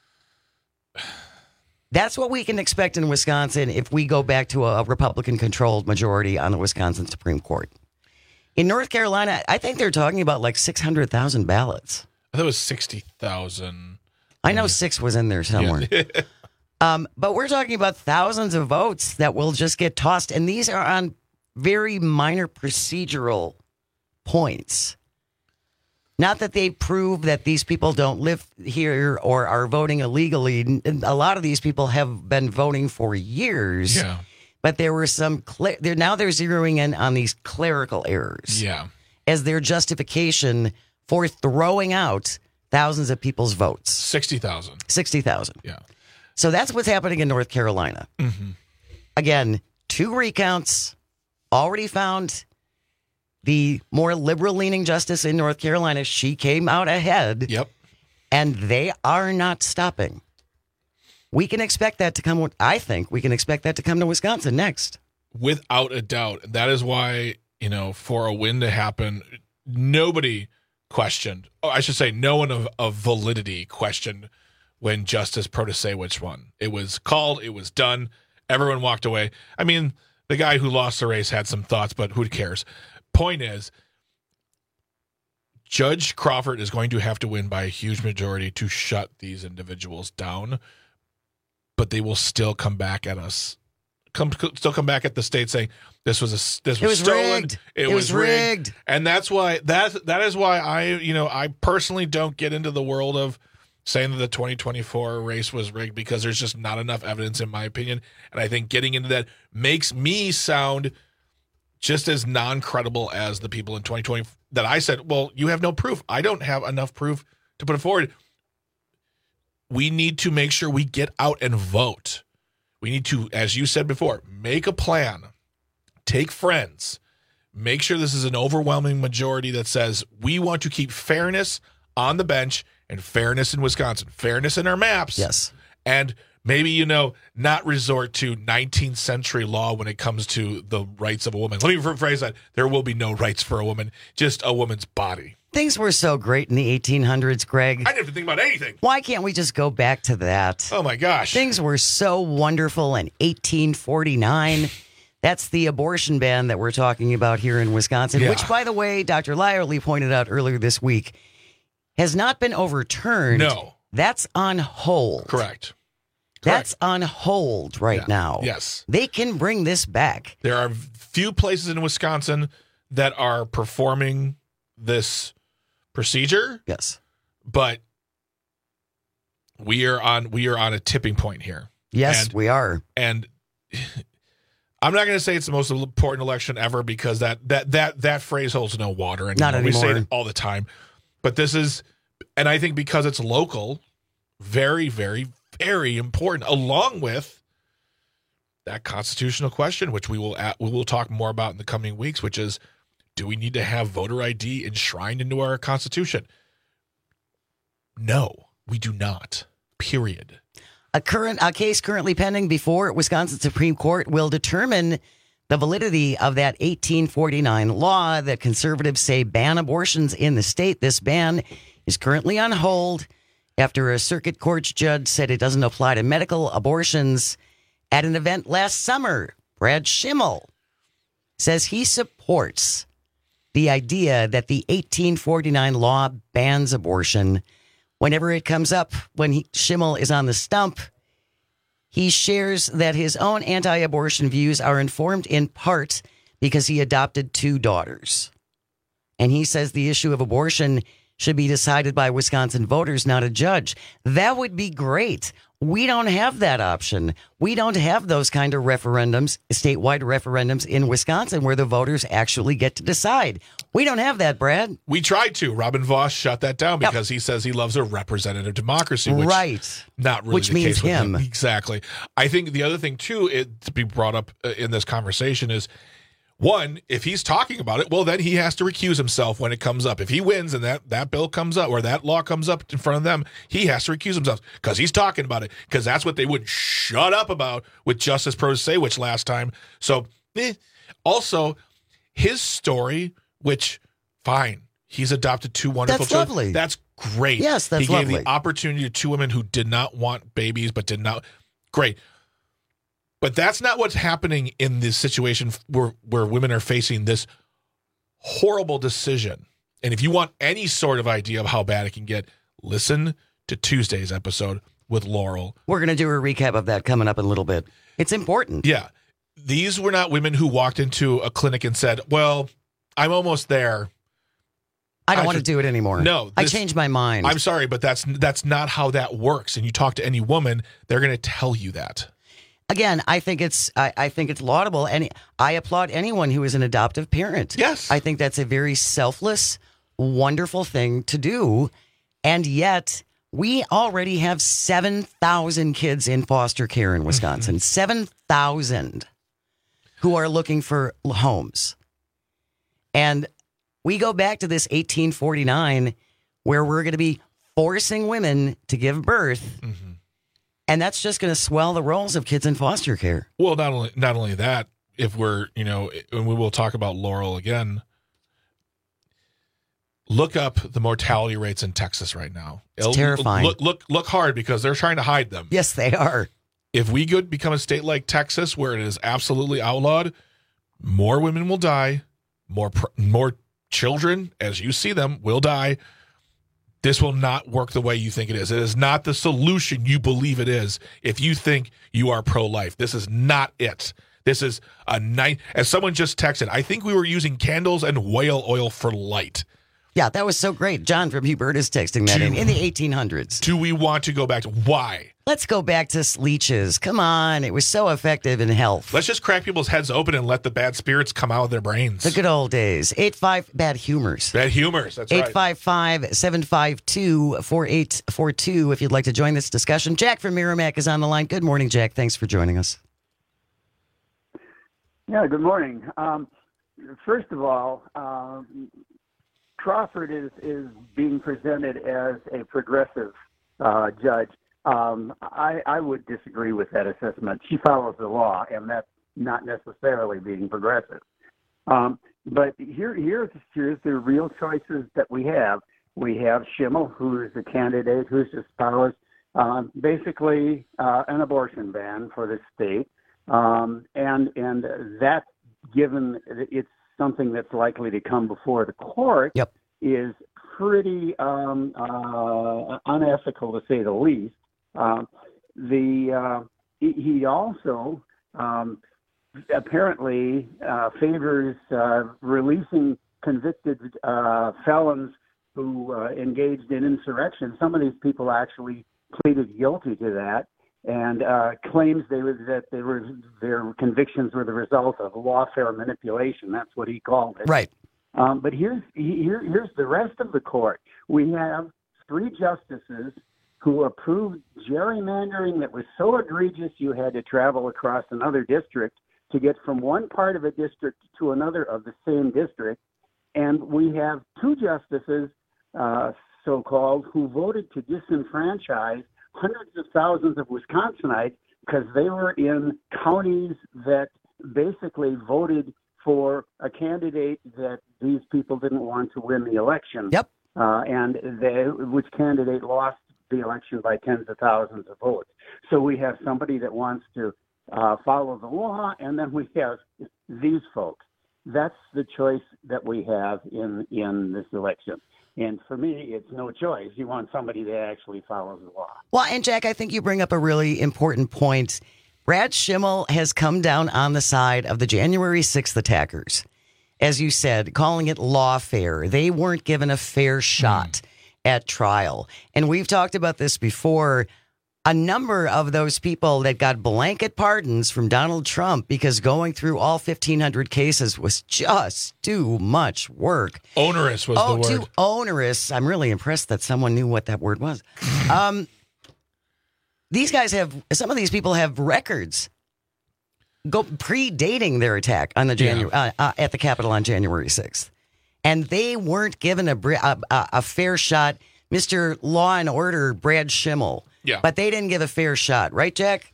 That's what we can expect in Wisconsin if we go back to a Republican-controlled majority on the Wisconsin Supreme Court. In North Carolina, I think they're talking about like six hundred thousand ballots. I thought it was sixty thousand. I know six was in there somewhere. Yeah. um, but we're talking about thousands of votes that will just get tossed. And these are on very minor procedural points. Not that they prove that these people don't live here or are voting illegally. A lot of these people have been voting for years. Yeah. But there were some, cl- they're, now they're zeroing in on these clerical errors. Yeah. As their justification for throwing out thousands of people's votes. sixty thousand. sixty thousand. Yeah. So that's what's happening in North Carolina. Mm-hmm. Again, two recounts already found. The more liberal-leaning justice in North Carolina, she came out ahead. Yep. And they are not stopping. We can expect that to come, I think, we can expect that to come to Wisconsin next. Without a doubt. That is why, you know, for a win to happen, nobody questioned, oh, I should say no one of, of validity questioned when Justice Protasewicz won. It was called, it was done, everyone walked away. I mean, the guy who lost the race had some thoughts, but who cares? Point is, Judge Crawford is going to have to win by a huge majority to shut these individuals down, but they will still come back at us. Come, still come back at the state saying this was a this was, it was stolen. Rigged. It, it was, was rigged. rigged, and that's why that that is why I you know I personally don't get into the world of saying that the twenty twenty-four race was rigged because there's just not enough evidence, in my opinion, and I think getting into that makes me sound just as non-credible as the people in twenty twenty that I said, well, you have no proof. I don't have enough proof to put it forward. We need to make sure we get out and vote. We need to, as you said before, make a plan, take friends, make sure this is an overwhelming majority that says we want to keep fairness on the bench and fairness in Wisconsin, fairness in our maps. Yes. And maybe, you know, not resort to nineteenth century law when it comes to the rights of a woman. Let me rephrase that. There will be no rights for a woman, just a woman's body. Things were so great in the eighteen hundreds, Greg. I didn't have to think about anything. Why can't we just go back to that? Oh, my gosh. Things were so wonderful in eighteen forty-nine. That's the abortion ban that we're talking about here in Wisconsin, Yeah. which, by the way, Doctor Lyerly pointed out earlier this week, has not been overturned. No. That's on hold. Correct. That's on hold right Yeah. now. Yes. They can bring this back. There are few places in Wisconsin that are performing this procedure. Yes. But we are on we are on a tipping point here. Yes, and, we are. And I'm not going to say it's the most important election ever because that that that that phrase holds no water anymore. Not anymore. We say it all the time. But this is, and I think because it's local, very, very, very important, along with that constitutional question, which we will at, we will talk more about in the coming weeks, which is, do we need to have voter I D enshrined into our Constitution? No, we do not. Period. A current a case currently pending before Wisconsin Supreme Court will determine the validity of that eighteen forty-nine law that conservatives say ban abortions in the state. This ban is currently on hold after a circuit court judge said it doesn't apply to medical abortions. At an event last summer, Brad Schimmel says he supports the idea that the eighteen forty-nine law bans abortion. Whenever it comes up, when he, Schimmel is on the stump, he shares that his own anti-abortion views are informed in part because he adopted two daughters. And he says the issue of abortion should be decided by Wisconsin voters, not a judge. That would be great. We don't have that option. We don't have those kind of referendums, statewide referendums in Wisconsin where the voters actually get to decide. We don't have that, Brad. We tried to. Robin Voss shut that down because yep. he says he loves a representative democracy, which right. not really which the means case with him. him. Exactly. I think the other thing, too, it, to be brought up in this conversation is, one, if he's talking about it, well, then he has to recuse himself when it comes up. If he wins and that, that bill comes up or that law comes up in front of them, he has to recuse himself because he's talking about it because that's what they would shut up about with Justice Protasiewicz last time. So, eh. Also, his story, which, fine, he's adopted two wonderful that's children. Lovely. That's great. Yes, that's he gave lovely. the opportunity to two women who did not want babies but did not. Great. But that's not what's happening in this situation where, where women are facing this horrible decision. And if you want any sort of idea of how bad it can get, listen to Tuesday's episode with Laurel. We're going to do a recap of that coming up in a little bit. It's important. Yeah. These were not women who walked into a clinic and said, well, I'm almost there. I don't I want should, to do it anymore. No. This, I changed my mind. I'm sorry, but that's that's not how that works. And you talk to any woman, they're going to tell you that. Again, I think it's I, I think it's laudable, and I applaud anyone who is an adoptive parent. Yes. I think that's a very selfless, wonderful thing to do. And yet, we already have seven thousand kids in foster care in Wisconsin. Mm-hmm. seven thousand who are looking for homes. And we go back to this eighteen forty-nine where we're going to be forcing women to give birth. Mm-hmm. And that's just going to swell the rolls of kids in foster care. Well, not only not only that, if we're, you know, and we will talk about Laurel again, look up the mortality rates in Texas right now. It's It'll, terrifying. Look, look, look hard because they're trying to hide them. Yes, they are. If we could become a state like Texas where it is absolutely outlawed, more women will die, more more children, as you see them, will die. This will not work the way you think it is. It is not the solution you believe it is if you think you are pro-life. This is not it. This is a night. As someone just texted, I think we were using candles and whale oil for light. Yeah, that was so great. John from Hubert is texting that do, in, in the eighteen hundreds. Do we want to go back to why? Let's go back to leeches. Come on. It was so effective in health. Let's just crack people's heads open and let the bad spirits come out of their brains. The good old days. eight five bad humors. Bad humors. That's eight right. eight five five, seven five two, four eight four two if you'd like to join this discussion. Jack from Merrimack is on the line. Good morning, Jack. Thanks for joining us. Yeah, good morning. Um, first of all, um, Crawford is, is being presented as a progressive uh, judge. Um, I, I would disagree with that assessment. She follows the law, and that's not necessarily being progressive. Um, but here, here's, here's the real choices that we have. We have Schimmel, who is a candidate who's espoused um, basically uh, an abortion ban for the state. Um, and and that, given it's something that's likely to come before the court, yep. is pretty um, uh, unethical, to say the least. Um, the uh, he, he also um, apparently uh, favors uh, releasing convicted uh, felons who uh, engaged in insurrection. Some of these people actually pleaded guilty to that, and uh, claims they were, that they were, their convictions were the result of lawfare manipulation. That's what he called it. Right. Um, but here's here, here's the rest of the court. We have three justices who approved gerrymandering that was so egregious you had to travel across another district to get from one part of a district to another of the same district. And we have two justices, uh, so-called, who voted to disenfranchise hundreds of thousands of Wisconsinites because they were in counties that basically voted for a candidate that these people didn't want to win the election. Yep. Uh, and they, which candidate lost the election by tens of thousands of votes. So we have somebody that wants to uh, follow the law, and then we have these folks. That's the choice that we have in, in this election. And for me, it's no choice. You want somebody that actually follows the law. Well, and Jack, I think you bring up a really important point. Brad Schimmel has come down on the side of the January sixth attackers. As you said, calling it lawfare. They weren't given a fair shot mm. at trial. And we've talked about this before. A number of those people that got blanket pardons from Donald Trump because going through all fifteen hundred cases was just too much work. Onerous was oh, the word. Too onerous. I'm really impressed that someone knew what that word was. um, these guys have, some of these people have records go predating their attack on the Janu- yeah. uh, uh, at the Capitol on January sixth. And they weren't given a, a, a fair shot. Mister Law and Order, Brad Schimmel. Yeah. But they didn't give a fair shot, right, Jack?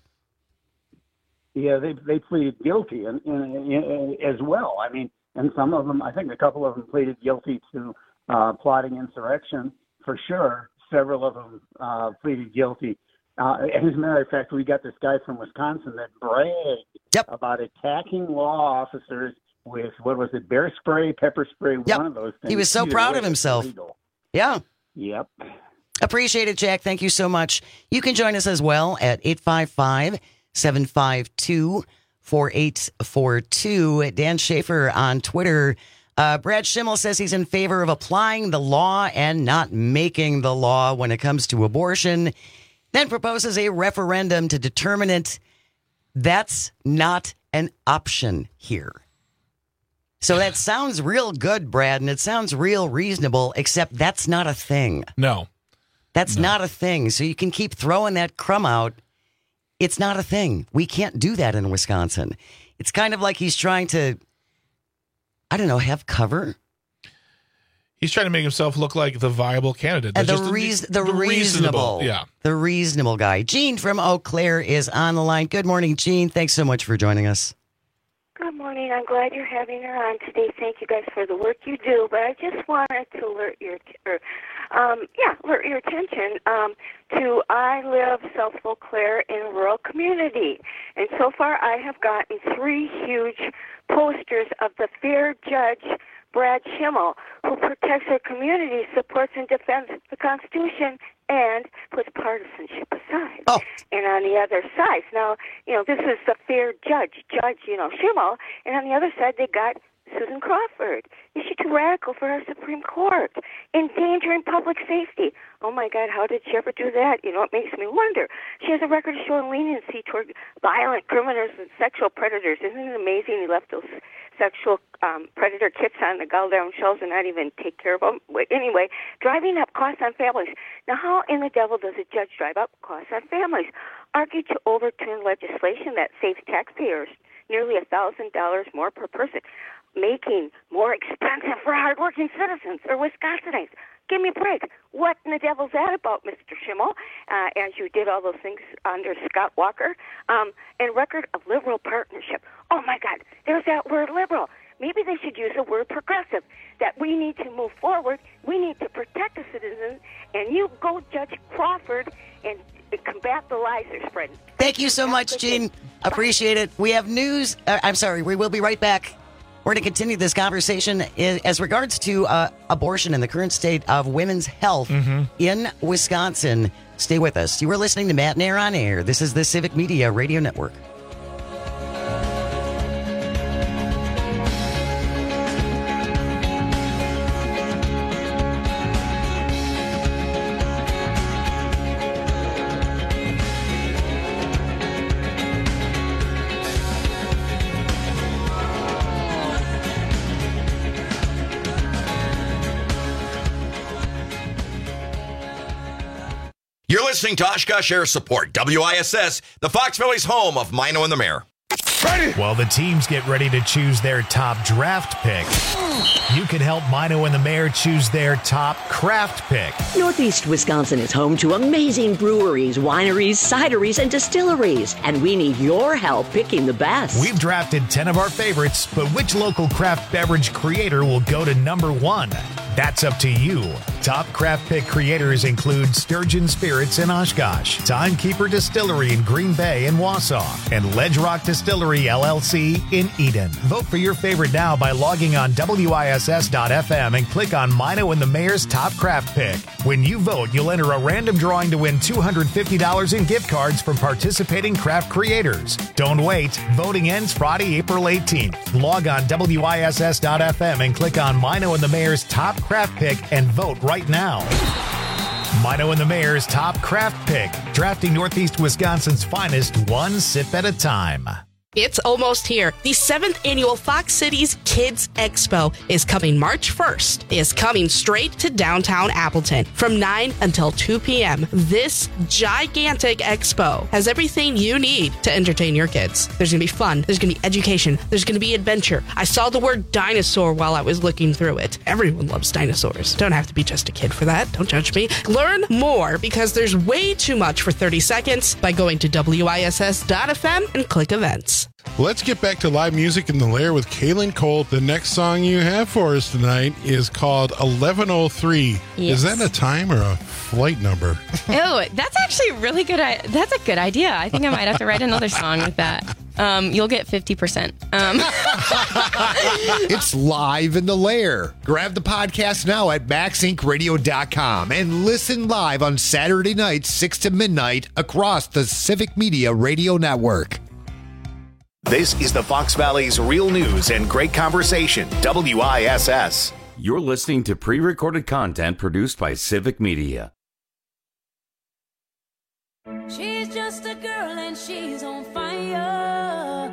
Yeah, they they pleaded guilty and, and, and as well. I mean, and some of them, I think a couple of them pleaded guilty to uh, plotting insurrection for sure. Several of them uh, pleaded guilty. Uh, as a matter of fact, we got this guy from Wisconsin that bragged yep. about attacking law officers with, what was it, bear spray, pepper spray, yep. one of those things. He was so Either proud way, of himself. illegal. Yeah. Yep. Appreciate it, Jack. Thank you so much. You can join us as well at eight five five, seven five two, four eight four two. Dan Schaefer on Twitter. Uh, Brad Schimmel says he's in favor of applying the law and not making the law when it comes to abortion. Then proposes a referendum to determine it. That's not an option here. So that sounds real good, Brad, and it sounds real reasonable, except that's not a thing. No. That's no. not a thing. So you can keep throwing that crumb out. It's not a thing. We can't do that in Wisconsin. It's kind of like he's trying to, I don't know, have cover. He's trying to make himself look like the viable candidate. And the, just reas- the, the, the reasonable. reasonable. Yeah. The reasonable guy. Gene from Eau Claire is on the line. Good morning, Gene. Thanks so much for joining us. Good morning. I'm glad you're having her on today. Thank you guys for the work you do. But I just wanted to alert your, or, um, yeah, alert your attention um, to I live South Eau Claire in a rural community, and so far I have gotten three huge posters of the fair judge Brad Schimmel, who protects our community, supports and defends the Constitution, and puts partisanship aside. Oh. And on the other side, now, you know, this is the fair judge, Judge, you know, Schimmel, and on the other side they got Susan Crawford. Is she too radical for our Supreme Court? Endangering public safety. Oh, my God, how did she ever do that? You know, it makes me wonder. She has a record of showing leniency toward violent criminals and sexual predators. Isn't it amazing he left those sexual um, predator kits on the goddamn shelves and not even take care of them? Anyway, driving up costs on families. Now, how in the devil does a judge drive up costs on families? Argued to overturn legislation that saves taxpayers nearly one thousand dollars more per person, making more expensive for hardworking citizens or Wisconsinites. Give me a break. What in the devil's that about, Mister Schimmel, uh, as you did all those things under Scott Walker? Um, and record of liberal partnership. Oh, my God, there's that word liberal. Maybe they should use the word progressive, that we need to move forward, we need to protect the citizens, and you go Judge Crawford and combat the lies they're spreading. Thank you so much, Gene. Appreciate it. We have news. Uh, I'm sorry, we will be right back. We're going to continue this conversation in, as regards to uh, abortion and the current state of women's health mm-hmm. in Wisconsin. Stay with us. You are listening to Matt Nair on Air. This is the Civic Media Radio Network. You're listening to Oshkosh Air Support, W I S S, the Fox Valley's home of Mino and the Mayor. Ready? While the teams get ready to choose their top draft pick, you can help Mino and the Mayor choose their top craft pick. Northeast Wisconsin is home to amazing breweries, wineries, cideries, and distilleries, and we need your help picking the best. We've drafted ten of our favorites, but which local craft beverage creator will go to number one? That's up to you. Top craft pick creators include Sturgeon Spirits in Oshkosh, Timekeeper Distillery in Green Bay and Wausau, and Ledge Rock Distillery L L C in Eden. Vote for your favorite now by logging on W I S S dot F M and click on Mino and the Mayor's Top Craft Pick. When you vote, you'll enter a random drawing to win two hundred fifty dollars in gift cards from participating craft creators. Don't wait. Voting ends Friday, April eighteenth. Log on W I S S dot F M and click on Mino and the Mayor's Top Craft Pick and vote right now. Mino and the Mayor's Top Craft Pick, drafting Northeast Wisconsin's finest one sip at a time. It's almost here. The seventh annual Fox Cities Kids Expo is coming March first. It's coming straight to downtown Appleton from nine until two p.m. This gigantic expo has everything you need to entertain your kids. There's going to be fun. There's going to be education. There's going to be adventure. I saw the word dinosaur while I was looking through it. Everyone loves dinosaurs. Don't have to be just a kid for that. Don't judge me. Learn more because there's way too much for thirty seconds by going to W I S S dot F M and click events. Let's get back to live music in the Lair with Kaylin Cole. The next song you have for us tonight is called eleven oh three. Yes. Is that a time or a flight number? Oh, that's actually a really good. I- that's a good idea. I think I might have to write another song with that. Um, you'll get fifty percent. Um. It's live in the Lair. Grab the podcast now at max inc radio dot com and listen live on Saturday nights, six to midnight across the Civic Media Radio Network. This is the Fox Valley's real news and great conversation, W I S S. You're listening to pre-recorded content produced by Civic Media. She's just a girl and she's on fire.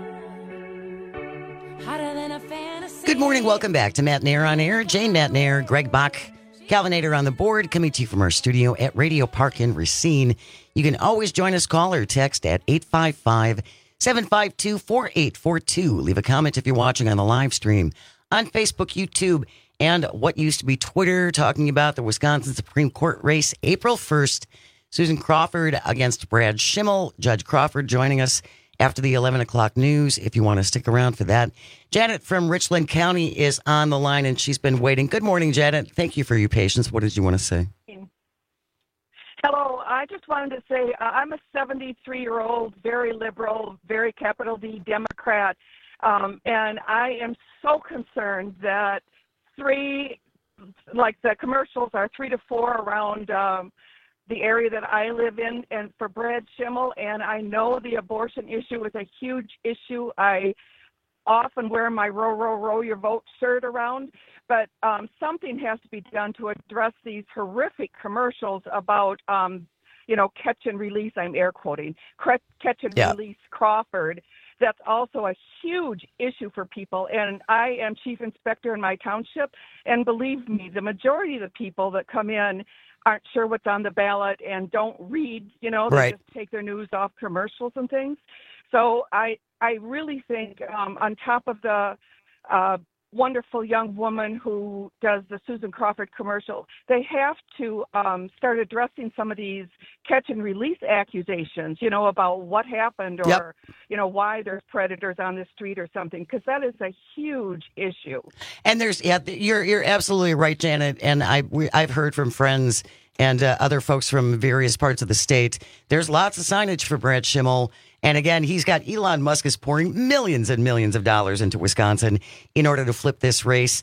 Hotter than a fantasy. Good morning. Welcome back to Matt Nair on Air. Jane Matt Nair, Greg Bach, Calvinator on the board, coming to you from our studio at Radio Park in Racine. You can always join us, call or text at eight five five, seven five two, four eight four two. Leave a comment if you're watching on the live stream on Facebook, YouTube, and what used to be Twitter, talking about the Wisconsin Supreme Court race April first. Susan Crawford against Brad Schimmel. Judge Crawford joining us after the eleven o'clock news if you want to stick around for that. Janet from Richland County is on the line, and she's been waiting. Good morning, Janet. Thank you for your patience. What did you want to say? Hello. I just wanted to say uh, I'm a seventy-three-year-old, very liberal, very capital D Democrat, um, and I am so concerned that three, like the commercials are three to four around um, the area that I live in, and for Brad Schimmel, and I know the abortion issue is a huge issue. I often wear my row, row, row your vote shirt around, but um, something has to be done to address these horrific commercials about, um, you know, catch and release, I'm air quoting, catch and yeah. release Crawford. That's also a huge issue for people, and I am chief inspector in my township, and believe me, the majority of the people that come in aren't sure what's on the ballot and don't read, you know, they right. just take their news off commercials and things. So I I really think um, on top of the uh, wonderful young woman who does the Susan Crawford commercial, they have to um, start addressing some of these catch and release accusations, you know, about what happened or, yep. you know, why there's predators on the street or something, because that is a huge issue. And there's, yeah, you're you're absolutely right, Janet. And I we, I've heard from friends and uh, other folks from various parts of the state. There's lots of signage for Brad Schimmel. And again, he's got Elon Musk is pouring millions and millions of dollars into Wisconsin in order to flip this race.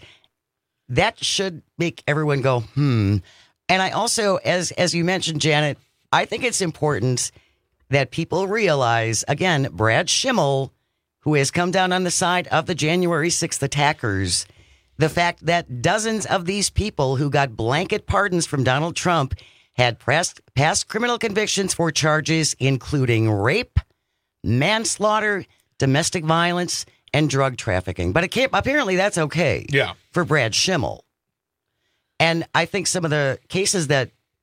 That should make everyone go, hmm. And I also, as as you mentioned, Janet, I think it's important that people realize, again, Brad Schimmel, who has come down on the side of the January sixth attackers, the fact that dozens of these people who got blanket pardons from Donald Trump had past, past criminal convictions for charges including rape, manslaughter, domestic violence, and drug trafficking. But it can't, apparently that's okay yeah. for Brad Schimmel. And I think some of the cases that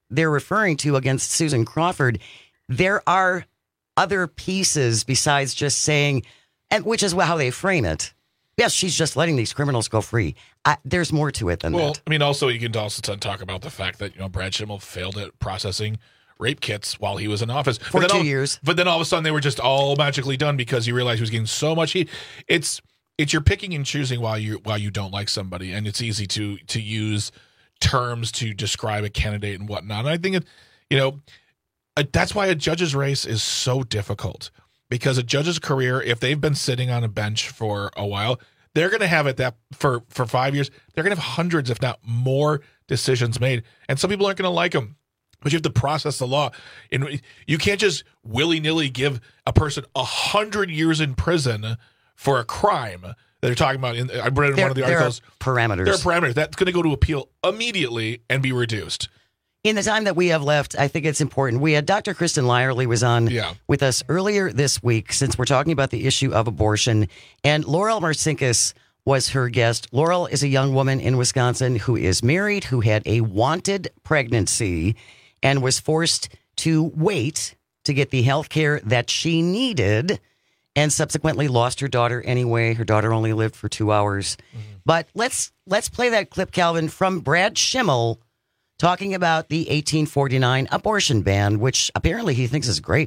they're referring to against Susan Crawford, there are other pieces besides just saying, and which is how they frame it. Yes, she's just letting these criminals go free. I, there's more to it than well, that. I mean, also you can also talk about the fact that you know Brad Schimmel failed at processing rape kits while he was in office for but then two all, years. But then all of a sudden they were just all magically done because he realized he was getting so much heat. It's it's you're picking and choosing while you while you don't like somebody, and it's easy to to use terms to describe a candidate and whatnot. And I think it, you know, uh, that's why a judge's race is so difficult, because a judge's career, if they've been sitting on a bench for a while, they're going to have it that for for five years, they're going to have hundreds, if not more, decisions made, and some people aren't going to like them. But you have to process the law. And you can't just willy-nilly give a person a hundred years in prison for a crime that they're talking about. In, I read in there, one of the there articles. Are parameters. There are parameters. That's going to go to appeal immediately and be reduced. In the time that we have left, I think it's important. We had Doctor Kristen Lyerly was on yeah. with us earlier this week, since we're talking about the issue of abortion. And Laurel Marcinkus was her guest. Laurel is a young woman in Wisconsin who is married, who had a wanted pregnancy, and was forced to wait to get the health care that she needed, and subsequently lost her daughter anyway. Her daughter only lived for two hours. Mm-hmm. But let's let's play that clip, Calvin, from Brad Schimmel talking about the eighteen forty-nine abortion ban, which apparently he thinks is great.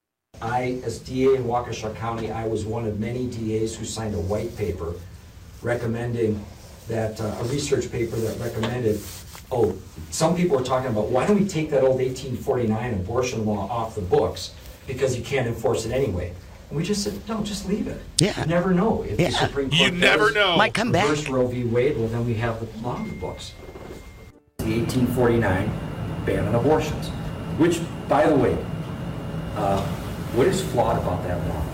I, as D A in Waukesha County, I was one of many D As who signed a white paper recommending that, uh, a research paper that recommended, oh, some people are talking about, why don't we take that old eighteen forty-nine abortion law off the books because you can't enforce it anyway. And we just said, no, just leave it. Yeah. You never know. If yeah. the Supreme Court you never know. Might come back. reverse Roe v. Wade, well, then we have the law in the books. The eighteen forty-nine ban on abortions, which, by the way, uh, what is flawed about that law?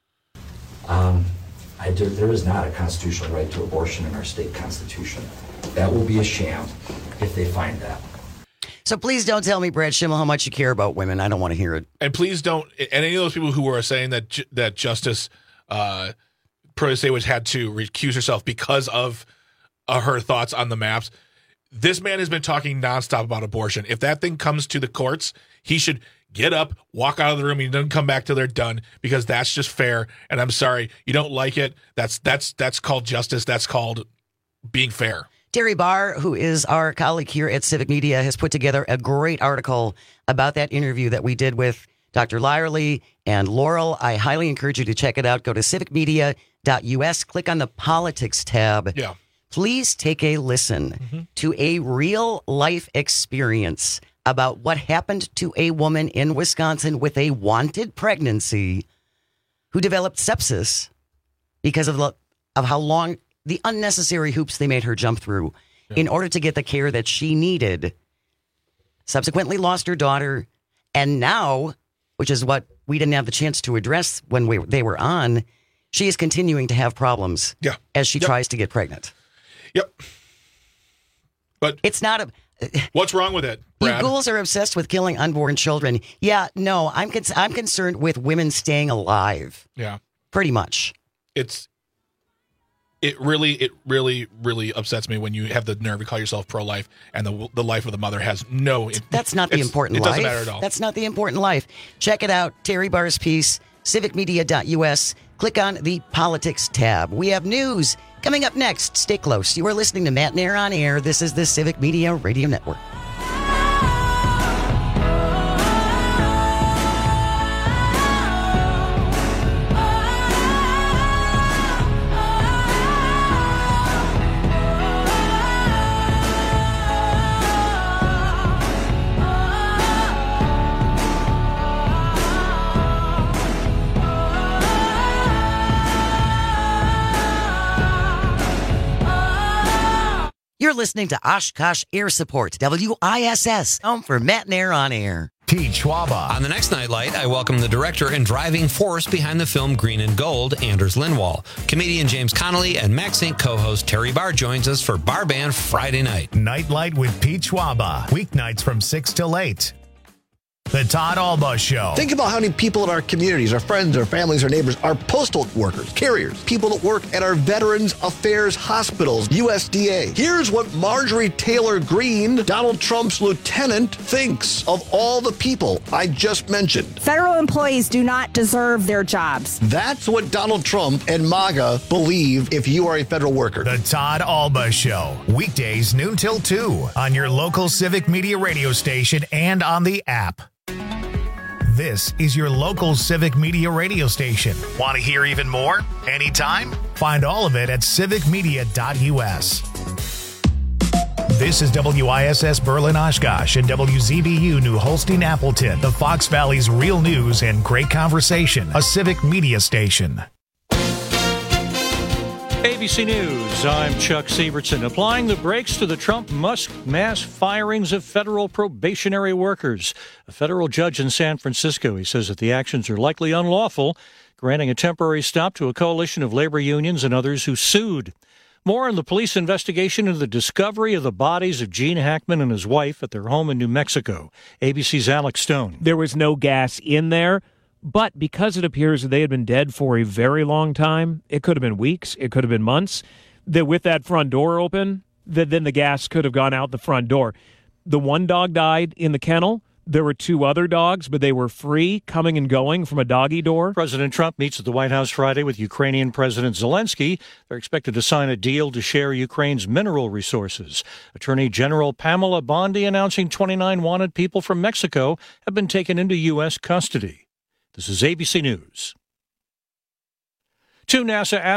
Um, I do, there is not a constitutional right to abortion in our state constitution. That will be a sham if they find that. So please don't tell me, Brad Schimmel, how much you care about women. I don't want to hear it. And please don't, and any of those people who are saying that that Justice uh, Protasewicz had to recuse herself because of uh, her thoughts on the maps, this man has been talking nonstop about abortion. If that thing comes to the courts, he should get up, walk out of the room, and he doesn't come back till they're done, because that's just fair. And I'm sorry, you don't like it. That's that's that's called justice. That's called being fair. Terry Barr, who is our colleague here at Civic Media, has put together a great article about that interview that we did with Doctor Lyerly and Laurel. I highly encourage you to check it out. Go to civic media dot U S, click on the politics tab. Yeah. Please take a listen mm-hmm. to a real life experience about what happened to a woman in Wisconsin with a wanted pregnancy who developed sepsis because of, the, of how long, the unnecessary hoops they made her jump through yeah. in order to get the care that she needed. Subsequently lost her daughter. And now, which is what we didn't have the chance to address when we they were on, she is continuing to have problems yeah. as she yep. tries to get pregnant. Yep. But it's not a... What's wrong with it, Brad? You ghouls are obsessed with killing unborn children. Yeah, no, I'm con- I'm concerned with women staying alive. Yeah. Pretty much. It's... It really, it really, really upsets me when you have the nerve to call yourself pro-life and the the life of the mother has no... It, That's not the important it life. It doesn't matter at all. That's not the important life. Check it out. Terry Barr's piece, civic media dot U S. Click on the politics tab. We have news coming up next. Stay close. You are listening to Matt Nair on Air. This is the Civic Media Radio Network. You're listening to Oshkosh Air Support, W I S S, home for Matt Nair on Air. Pete Schwaba. On the next Nightlight, I welcome the director and driving force behind the film Green and Gold, Anders Lindwall. Comedian James Connolly and Max Inc co-host Terry Barr joins us for Bar Band Friday night. Nightlight with Pete Schwaba. Weeknights from six till eight. The Todd Alba Show. Think about how many people in our communities, our friends, our families, our neighbors, our postal workers, carriers, people that work at our Veterans Affairs hospitals, U S D A. Here's what Marjorie Taylor Greene, Donald Trump's lieutenant, thinks of all the people I just mentioned. Federal employees do not deserve their jobs. That's what Donald Trump and MAGA believe if you are a federal worker. The Todd Alba Show. Weekdays noon till two on your local Civic Media radio station and on the app. This is your local Civic Media radio station. Want to hear even more? Anytime? Find all of it at civic media dot u s. This is W I S S Berlin Oshkosh and W Z B U New Holstein Appleton, the Fox Valley's real news and great conversation, a Civic Media station. A B C News, I'm Chuck Sievertson. Applying the brakes to the Trump-Musk mass firings of federal probationary workers. A federal judge in San Francisco, he says that the actions are likely unlawful, granting a temporary stop to a coalition of labor unions and others who sued. More on the police investigation into the discovery of the bodies of Gene Hackman and his wife at their home in New Mexico. A B C's Alex Stone. There was no gas in there. But because it appears that they had been dead for a very long time, it could have been weeks, it could have been months, that with that front door open, that then the gas could have gone out the front door. The one dog died in the kennel. There were two other dogs, but they were free, coming and going from a doggy door. President Trump meets at the White House Friday with Ukrainian President Zelensky. They're expected to sign a deal to share Ukraine's mineral resources. Attorney General Pamela Bondi announcing twenty-nine wanted people from Mexico have been taken into U S custody. This is A B C News. Two NASA